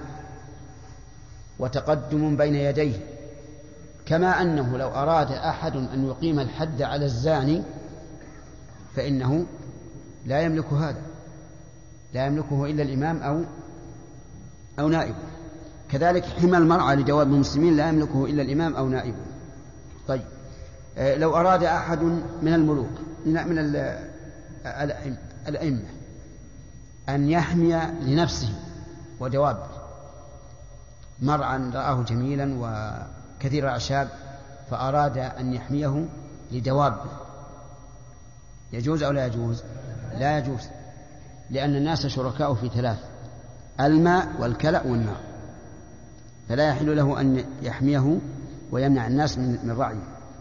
وتقدم بين يديه، كما أنه لو أراد أحد أن يقيم الحد على الزاني فإنه لا يملك هذا، لا يملكه إلا الإمام أو أو نائبه. كذلك حمى المرعى لدواب المسلمين لا يملكه إلا الإمام أو نائبه. طيب، لو أراد أحد من الملوك من الأئمة أن يحمي لنفسه ودوابه مرعا رآه جميلا وكثير الأعشاب فأراد أن يحميه لدوابه يجوز أو لا يجوز؟ لا يجوز، لأن الناس شركاء في ثلاث: الماء والكلأ والنار، فلا يحل له أن يحميه ويمنع الناس من رعيه.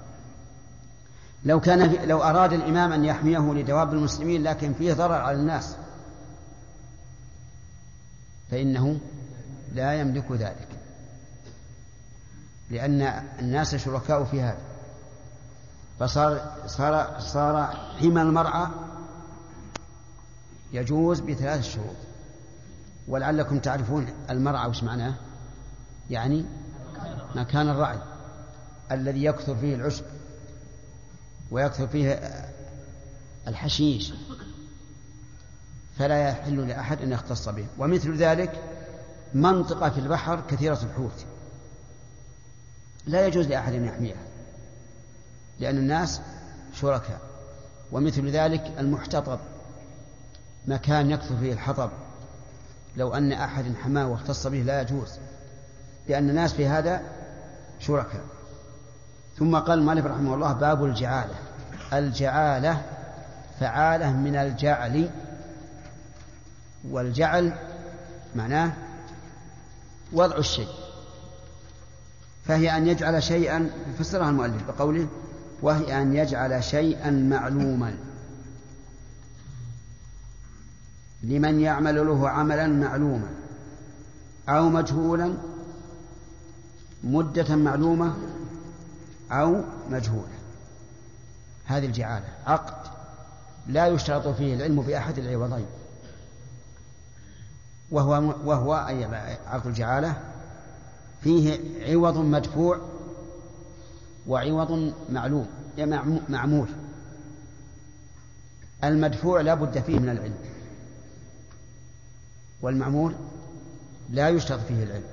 لو كان لو أراد الإمام أن يحميه لدواب المسلمين لكن فيه ضرر على الناس فإنه لا يملك ذلك، لأن الناس شركاء في هذا. فصار صار صار حمى المرعى يجوز بثلاث شروط. ولعلكم تعرفون المرعى وش معناه؟ يعني مكان الرعي الذي يكثر فيه العشب ويكثر فيه الحشيش، فلا يحل لأحد أن يختص به. ومثل ذلك منطقة في البحر كثيرة الحوت لا يجوز لأحد أن يحميها لأن الناس شركاء. ومثل ذلك المحتطب، مكان يكثر فيه الحطب، لو أن أحد حماه واختص به لا يجوز لأن الناس في هذا شركاء. ثم قال المؤلف رحمه الله: باب الجعالة. الجعالة فعالة من الجعل، والجعل معناه وضع الشيء، فهي أن يجعل شيئا، فسرها المؤلف بقوله: وهي أن يجعل شيئا معلوما لمن يعمل له عملا معلوما أو مجهولا مدة معلومة أو مجهولة. هذه الجعالة عقد لا يشترط فيه العلم بأحد العوضين، وهو وهو أي عقد الجعالة فيه عوض مدفوع وعوض معلوم معمول. المدفوع لا بد فيه من العلم، والمعمول لا يشترط فيه العلم.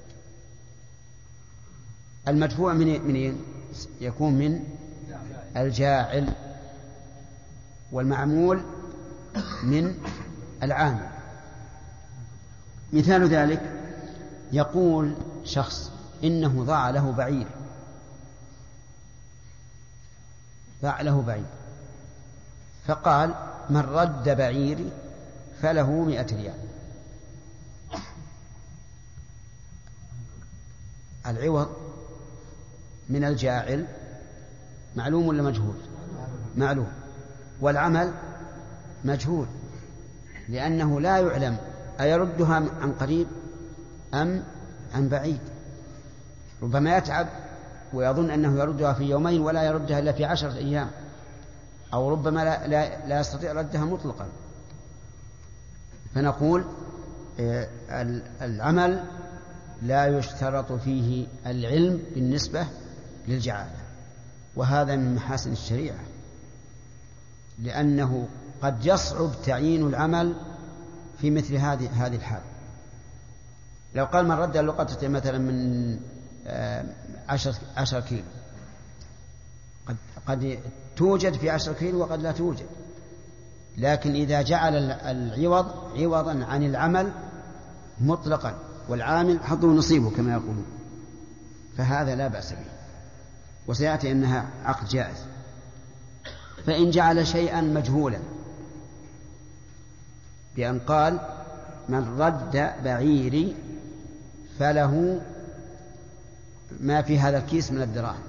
المدفوع من من يكون من الجاعل، والمعمول من العامل. مثال ذلك: يقول شخص إنه ضاع له بعير، ضاع له بعير، فقال: من رد بعيري فله مئة ريال. العوض من الجاعل معلوم ولا مجهول؟ معلوم. والعمل مجهول، لأنه لا يعلم أيردها عن قريب أم عن بعيد. ربما يتعب ويظن أنه يردها في يومين ولا يردها إلا في عشرة أيام، أو ربما لا, لا, لا يستطيع ردها مطلقا. فنقول العمل لا يشترط فيه العلم بالنسبة للجعالة، وهذا من محاسن الشريعة، لأنه قد يصعب تعيين العمل في مثل هذه هذه الحال. لو قال من رد اللقطة مثلا من عشر, عشر كيلو، قد, قد توجد في عشر كيلو وقد لا توجد، لكن إذا جعل العوض عوضا عن العمل مطلقا والعامل حظه نصيبه كما يقولون، فهذا لا بأس به، وسيأتي أنها عقد جائز. فإن جعل شيئا مجهولا بأن قال: من رد بعيري فله ما في هذا الكيس من الدراهم،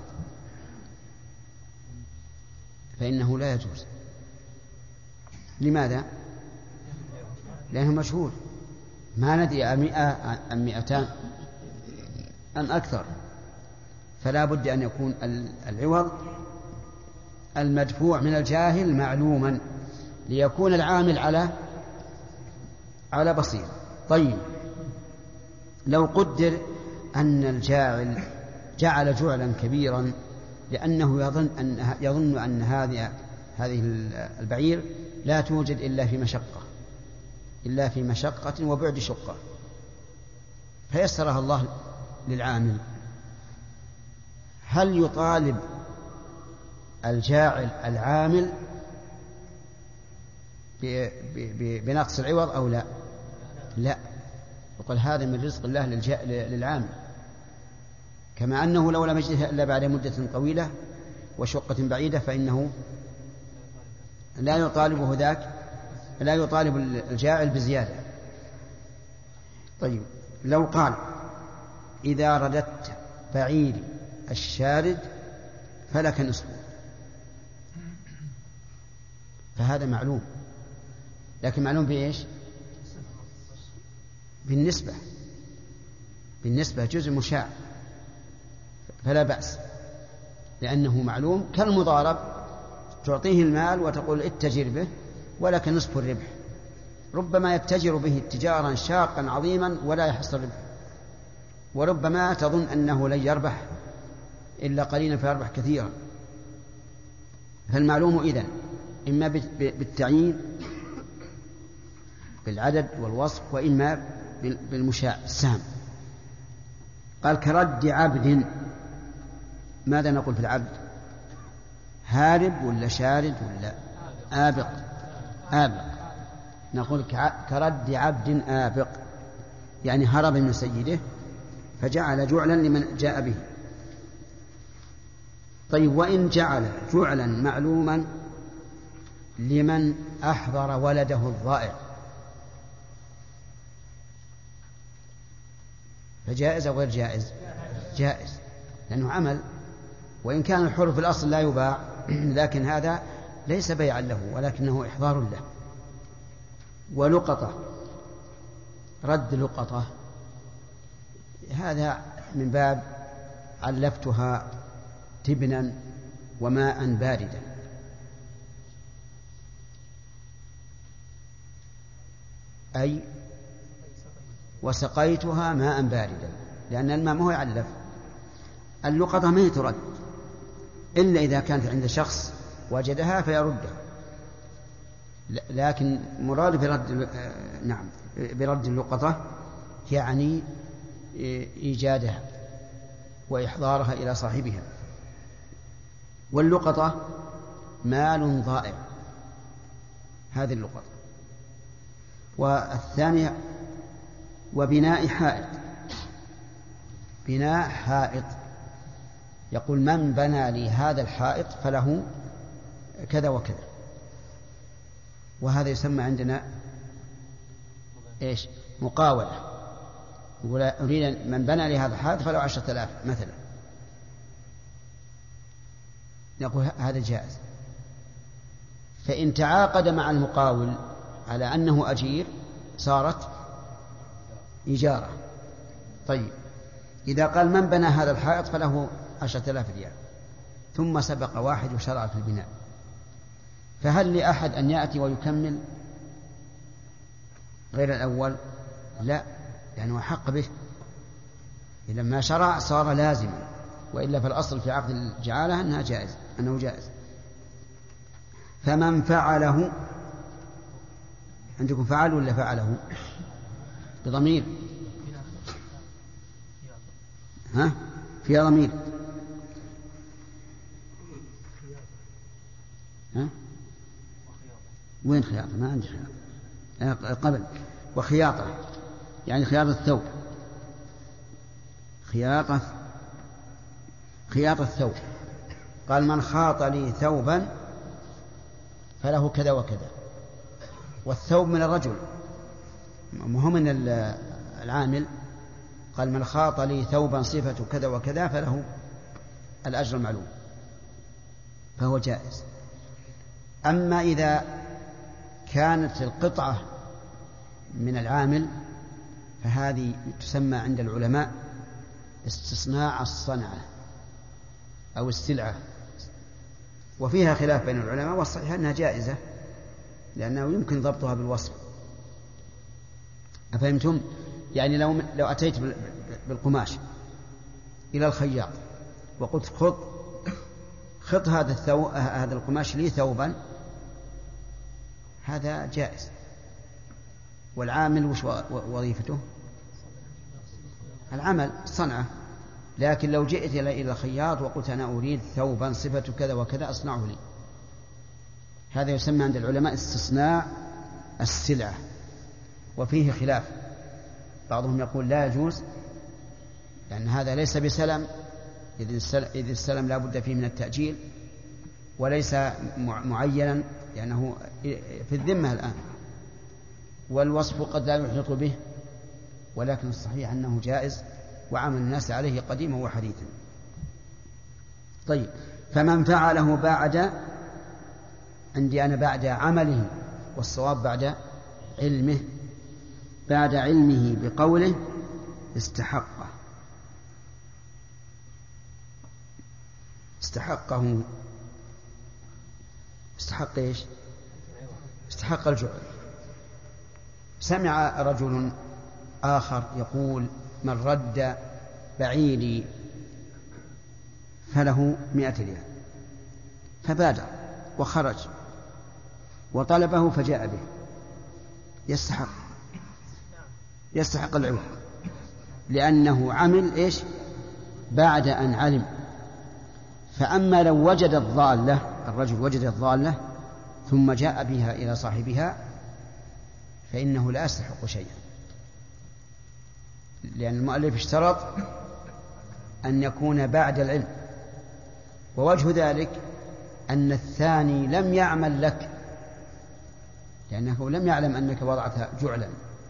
فإنه لا يجوز. لماذا؟ لأنه مجهول، ما ندري مئة أم مئتان أم أكثر، فلا بد أن يكون العوض المدفوع من الجاهل معلوما ليكون العامل على على بصير. طيب، لو قدر أن الجاعل جعل جعلا كبيرا لأنه يظن أن يظن أن هذه هذه البعير لا توجد إلا في مشقة إلا في مشقة وبعد شقة، فيسرها الله للعامل، هل يطالب الجاعل العامل بنقص العوض أو لا؟ لا، يقول هذا من رزق الله للعامل، كما أنه لو لم يجده إلا بعد مدة طويلة وشقة بعيدة فإنه لا يطالبه ذاك، لا يطالب الجاعل بزيادة. طيب لو قال إذا رددت بعيري الشارد فلك نصفه، فهذا معلوم، لكن معلوم بإيش؟ بالنسبة، بالنسبة جزء مشاع فلا بأس، لأنه معلوم كالمضارب، تعطيه المال وتقول اتجر به ولك نصف الربح، ربما يتجر به تجارا شاقا عظيما ولا يحصل ربح، وربما تظن أنه لن يربح إلا قليلا فيربح كثيرا. فالمعلوم إذن إما بالتعيين بالعدد والوصف، وإما بالمشاع السهم. قال كرد عبد، ماذا نقول في العبد؟ هارب ولا شارد ولا آبق؟ آبق. نقول كرد عبد آبق، يعني هرب من سيده فجعل جعلا لمن جاء به. طيب وإن جعل جعلا معلوما لمن أحضر ولده الضائع فجائز أو غير جائز؟ جائز، لأنه عمل، وإن كان الحر في الأصل لا يباع لكن هذا ليس بيعا له ولكنه إحضار له. ولقطة، رد لقطة، هذا من باب علفتها تبنا وماء باردا، أي وسقيتها ماء باردا، لأن الماء ما هو يعلف. اللقطة ما ترد إلا إذا كانت عند شخص وجدها فيردها، لكن مراد برد نعم برد اللقطة يعني إيجادها وإحضارها إلى صاحبها. واللقطة مال ضائع، هذه اللقطة. والثانية وبناء حائط، بناء حائط، يقول من بنى لي هذا الحائط فله كذا وكذا، وهذا يسمى عندنا إيش؟ مقاولة. يقول أريد من بنى لي هذا الحائط فله عشرة آلاف مثلا، نقول هذا جائز. فإن تعاقد مع المقاول على أنه أجير صارت إجارة. طيب إذا قال من بنى هذا الحائط فله عشرة آلاف ريال، ثم سبق واحد وشرع في البناء، فهل لأحد أن يأتي ويكمل غير الأول؟ لا، لأنه حق به، إذا ما شرع صار لازما، وإلا فالأصل في عقد الجعالة أنها جائز، أنه جائز. فمن فعله، عندكم فعل ولا فعله بضمير؟ ها في ضمير؟ ها وين خياطة؟ ما عندي خياطة قبل. وخياطة يعني خياطة الثوب، خياطة خياطة الثوب. قال من خاط لي ثوبا فله كذا وكذا، والثوب من الرجل مهم من العامل. قال من خاط لي ثوبا صفة كذا وكذا فله الأجر المعلوم، فهو جائز. أما إذا كانت القطعة من العامل فهذه تسمى عند العلماء استصناع الصنعة أو السلعة، وفيها خلاف بين العلماء، والصحيح أنها جائزة لأنه يمكن ضبطها بالوصف. أفهمتم؟ يعني لو لو أتيت بالقماش إلى الخياط وقلت خذ خذ هذا الثوب هذا القماش لي ثوبا، هذا جائز. والعامل وش وظيفته؟ العمل، الصنعة، لكن لو جئت إلى الخياط وقلت أنا أريد ثوبا صفة كذا وكذا أصنعه لي، هذا يسمى عند العلماء استصناع السلعة، وفيه خلاف. بعضهم يقول لا يجوز لأن هذا ليس بسلم، إذ السلم لا بد فيه من التأجيل، وليس معينا لأنه في الذمة الآن، والوصف قد لا يحيط به، ولكن الصحيح أنه جائز وعمل الناس عليه قديما وحديثا. طيب، فمن فعله بعد، عندي أنا بعد عمله، والصواب بعد علمه، بعد علمه بقوله استحقه، استحقه استحق ايش؟ استحق الجوع. سمع رجل آخر يقول من رد بعيري فله مئة ريال، فبادر وخرج وطلبه فجاء به، يستحق يستحق العوض، لأنه عمل إيش؟ بعد أن علم. فأما لو وجد الضالة، الرجل وجد الضالة ثم جاء بها إلى صاحبها فإنه لا يستحق شيئا، لأن المؤلف اشترط أن يكون بعد العلم، ووجه ذلك أن الثاني لم يعمل لك، لأنه لم يعلم أنك وضعتها جعلا.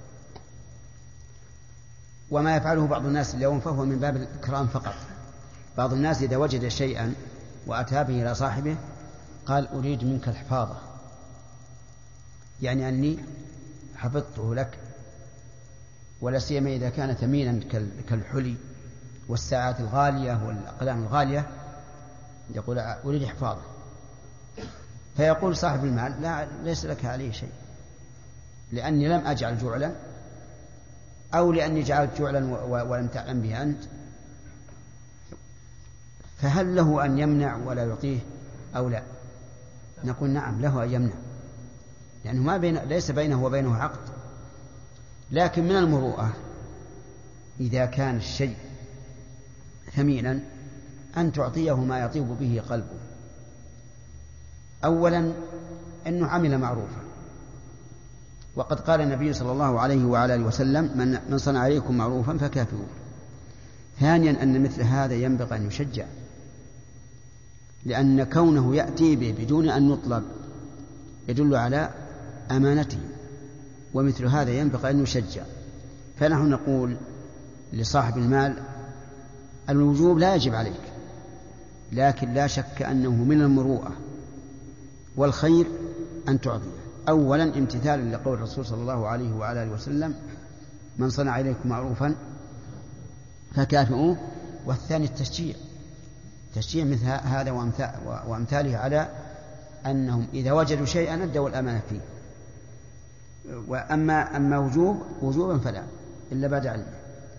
وما يفعله بعض الناس اليوم فهو من باب الإكرام فقط. بعض الناس إذا وجد شيئا وأتى به إلى صاحبه قال أريد منك الحفاظة، يعني أني حفظته لك، ولا سيما إذا كان ثمينا كالحلي والساعات الغالية والأقلام الغالية، يقول أريد حفاظة، فيقول صاحب المال لا، ليس لك عليه شيء، لأني لم أجعل جعلا، أو لأني جعلت جعلا ولم تعلم به أنت، فهل له أن يمنع ولا يعطيه أو لا؟ نقول نعم، له أن يمنع، لأنه ما بين ليس بينه وبينه عقد. لكن من المروءة إذا كان الشيء ثمينا أن تعطيه ما يطيب به قلبه. أولا أنه عمل معروفا، وقد قال النبي صلى الله عليه وعلى آله وسلم من, من صنع عليكم معروفا فكافئوه. ثانيا أن مثل هذا ينبغي أن يشجع، لأن كونه يأتي به بدون أن يطلب يدل على أمانته، ومثل هذا ينبغي أن يشجع. فنحن نقول لصاحب المال الوجوب لا يجب عليك، لكن لا شك أنه من المروءة والخير أن تعطيه. أولا امتثالا لقول الرسول صلى الله عليه وعلى آله وسلم من صنع إليكم معروفا فكافئوه. والثاني التشجيع، تشجيع مثل هذا وأمثاله على أنهم إذا وجدوا شيئا أدوا الأمانة فيه. وأما أما وجوب وجوبا فلا إلا بعد علمه.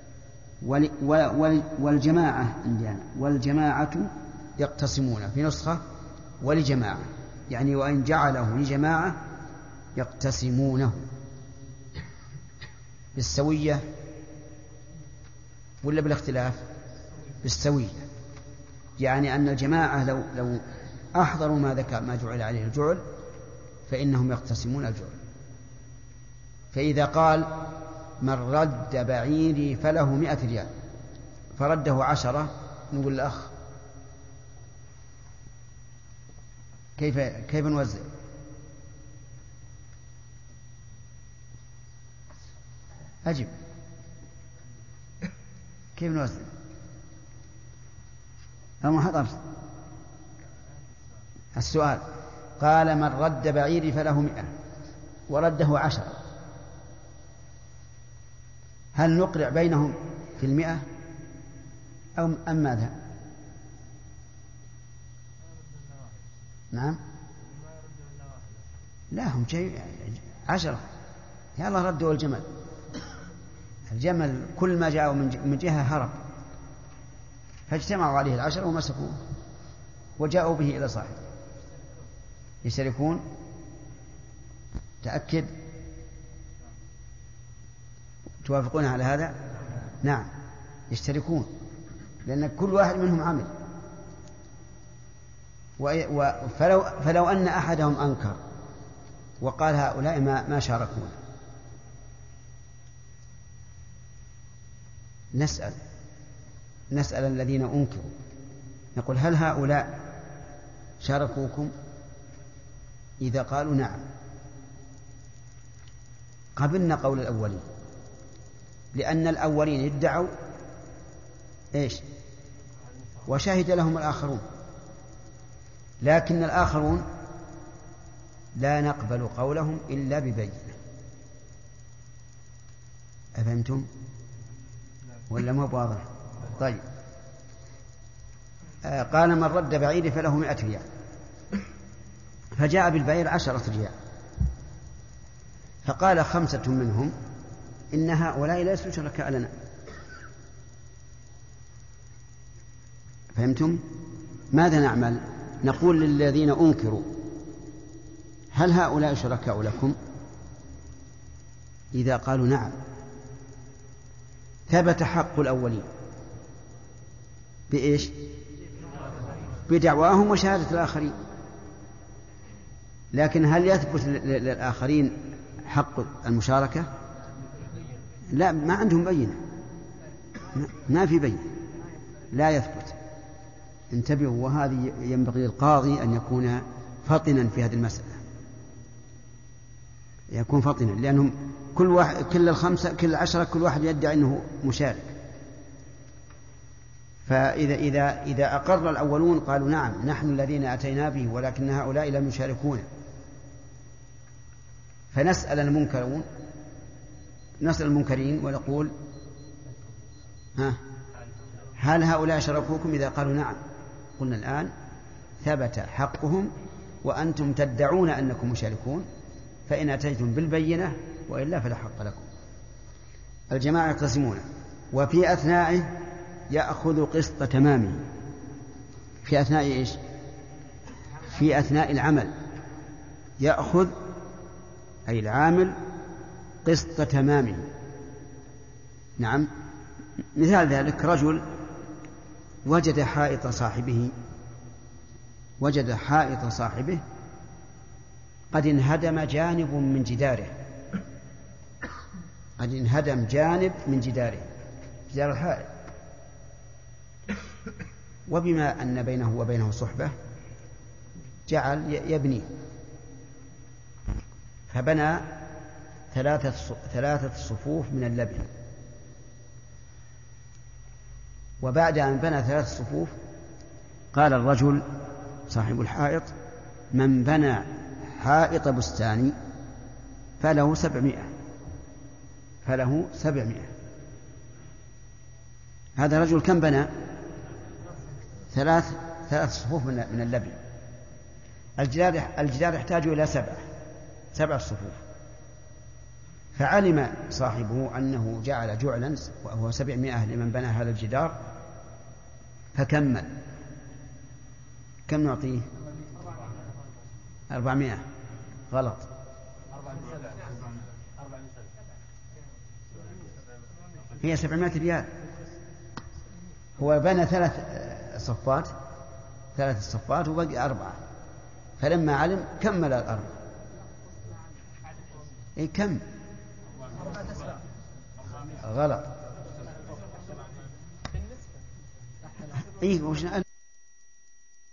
والجماعة عندنا والجماعة يقتسمون، في نسخة ولجماعة، يعني وإن جعله لجماعة يقتسمونه بالسوية ولا بالاختلاف؟ بالسوية، يعني أن الجماعة لو لو أحضروا ما ذكر ما جعل عليه الجعل فإنهم يقتسمون الجعل. فإذا قال من رد بعيري فله مئة ريال فرده عشرة، نقول الأخ كيف كيف نوزع؟ أجب، كيف نوزع؟ أما حضرت السؤال. قال من رد بعيري فله مئة ورده عشرة، هل نقرع بينهم في المئة أو أم ماذا؟ نعم، لا هم شيء عشرة، يلا ردوا الجمل. الجمل كل ما جاءوا من جهة هرب، فاجتمعوا عليه العشرة ومسكوه وجاءوا به إلى صاحبه. يشتركون؟ تأكد؟ توافقون على هذا؟ نعم يشتركون، لأن كل واحد منهم عمل. فلو, فلو أن أحدهم أنكر وقال هؤلاء ما, ما شاركون، نسأل نسأل الذين أنكروا، نقول هل هؤلاء شاركوكم؟ إذا قالوا نعم قبلنا قول الأولين، لأن الأولين ادعوا إيش؟ وشهد لهم الآخرون، لكن الآخرون لا نقبل قولهم إلا ببينة. أفهمتم ولا ما واضح؟ طيب. آه قال من رد بعير فله مئة ريال، فجاء بالبعير عشرة ريال، فقال خمسة منهم إن هؤلاء ليسوا شركاء لنا. فهمتم؟ ماذا نعمل؟ نقول للذين أنكروا هل هؤلاء شركاء لكم؟ إذا قالوا نعم ثبت حق الأولين بإيش؟ بدعواهم وشهادة الآخرين. لكن هل يثبت للآخرين حق المشاركة؟ لا، ما عندهم بينة، ما في بينة، لا يثبت. انتبهوا، وهذه ينبغي للقاضي أن يكون فطنا في هذه المسألة، يكون فطنا، لأنهم كل واحد كل الخمسة كل العشرة كل واحد يدعي أنه مشارك. فإذا إذا إذا أقر الأولون قالوا نعم نحن الذين أتينا به ولكن هؤلاء لم يشاركون، فنسأل المنكرون نسأل المنكرين ونقول ها هل هؤلاء شركوكم؟ إذا قالوا نعم قلنا الآن ثبت حقهم وأنتم تدعون أنكم مشاركون، فإن أتيتم بالبينة وإلا فلا حق لكم. الجماعة يقتسمون، وفي أثنائه يأخذ قسط تمامه. في أثناء إيش؟ في أثناء العمل يأخذ أي العامل قسط تمامه. نعم، مثال ذلك رجل وجد حائط صاحبه وجد حائط صاحبه قد انهدم جانب من جداره قد انهدم جانب من جداره جدار الحائط، وبما أن بينه وبينه صحبة جعل يبني، فبنى ثلاثة ثلاثة صفوف من اللبن. وبعد أن بنى ثلاث صفوف قال الرجل صاحب الحائط من بنى حائط بستاني فله سبعمائة فله سبعمائة. هذا الرجل كم بنى؟ ثلاث ثلاث صفوف من من اللبن. الجدار الجدار يحتاج إلى سبع سبع صفوف، فعلم صاحبه أنه جعل جعلا وهو سبعمائة لمن بنى هذا الجدار، فكمل. كم نعطيه؟ أربعمائة. غلط، هي سبعمائة ريال. هو بنى ثلاث صفات ثلاث صفات وبقي أربعة، فلما علم كمل الأربعة. إيه كم؟ غلط. إيه وش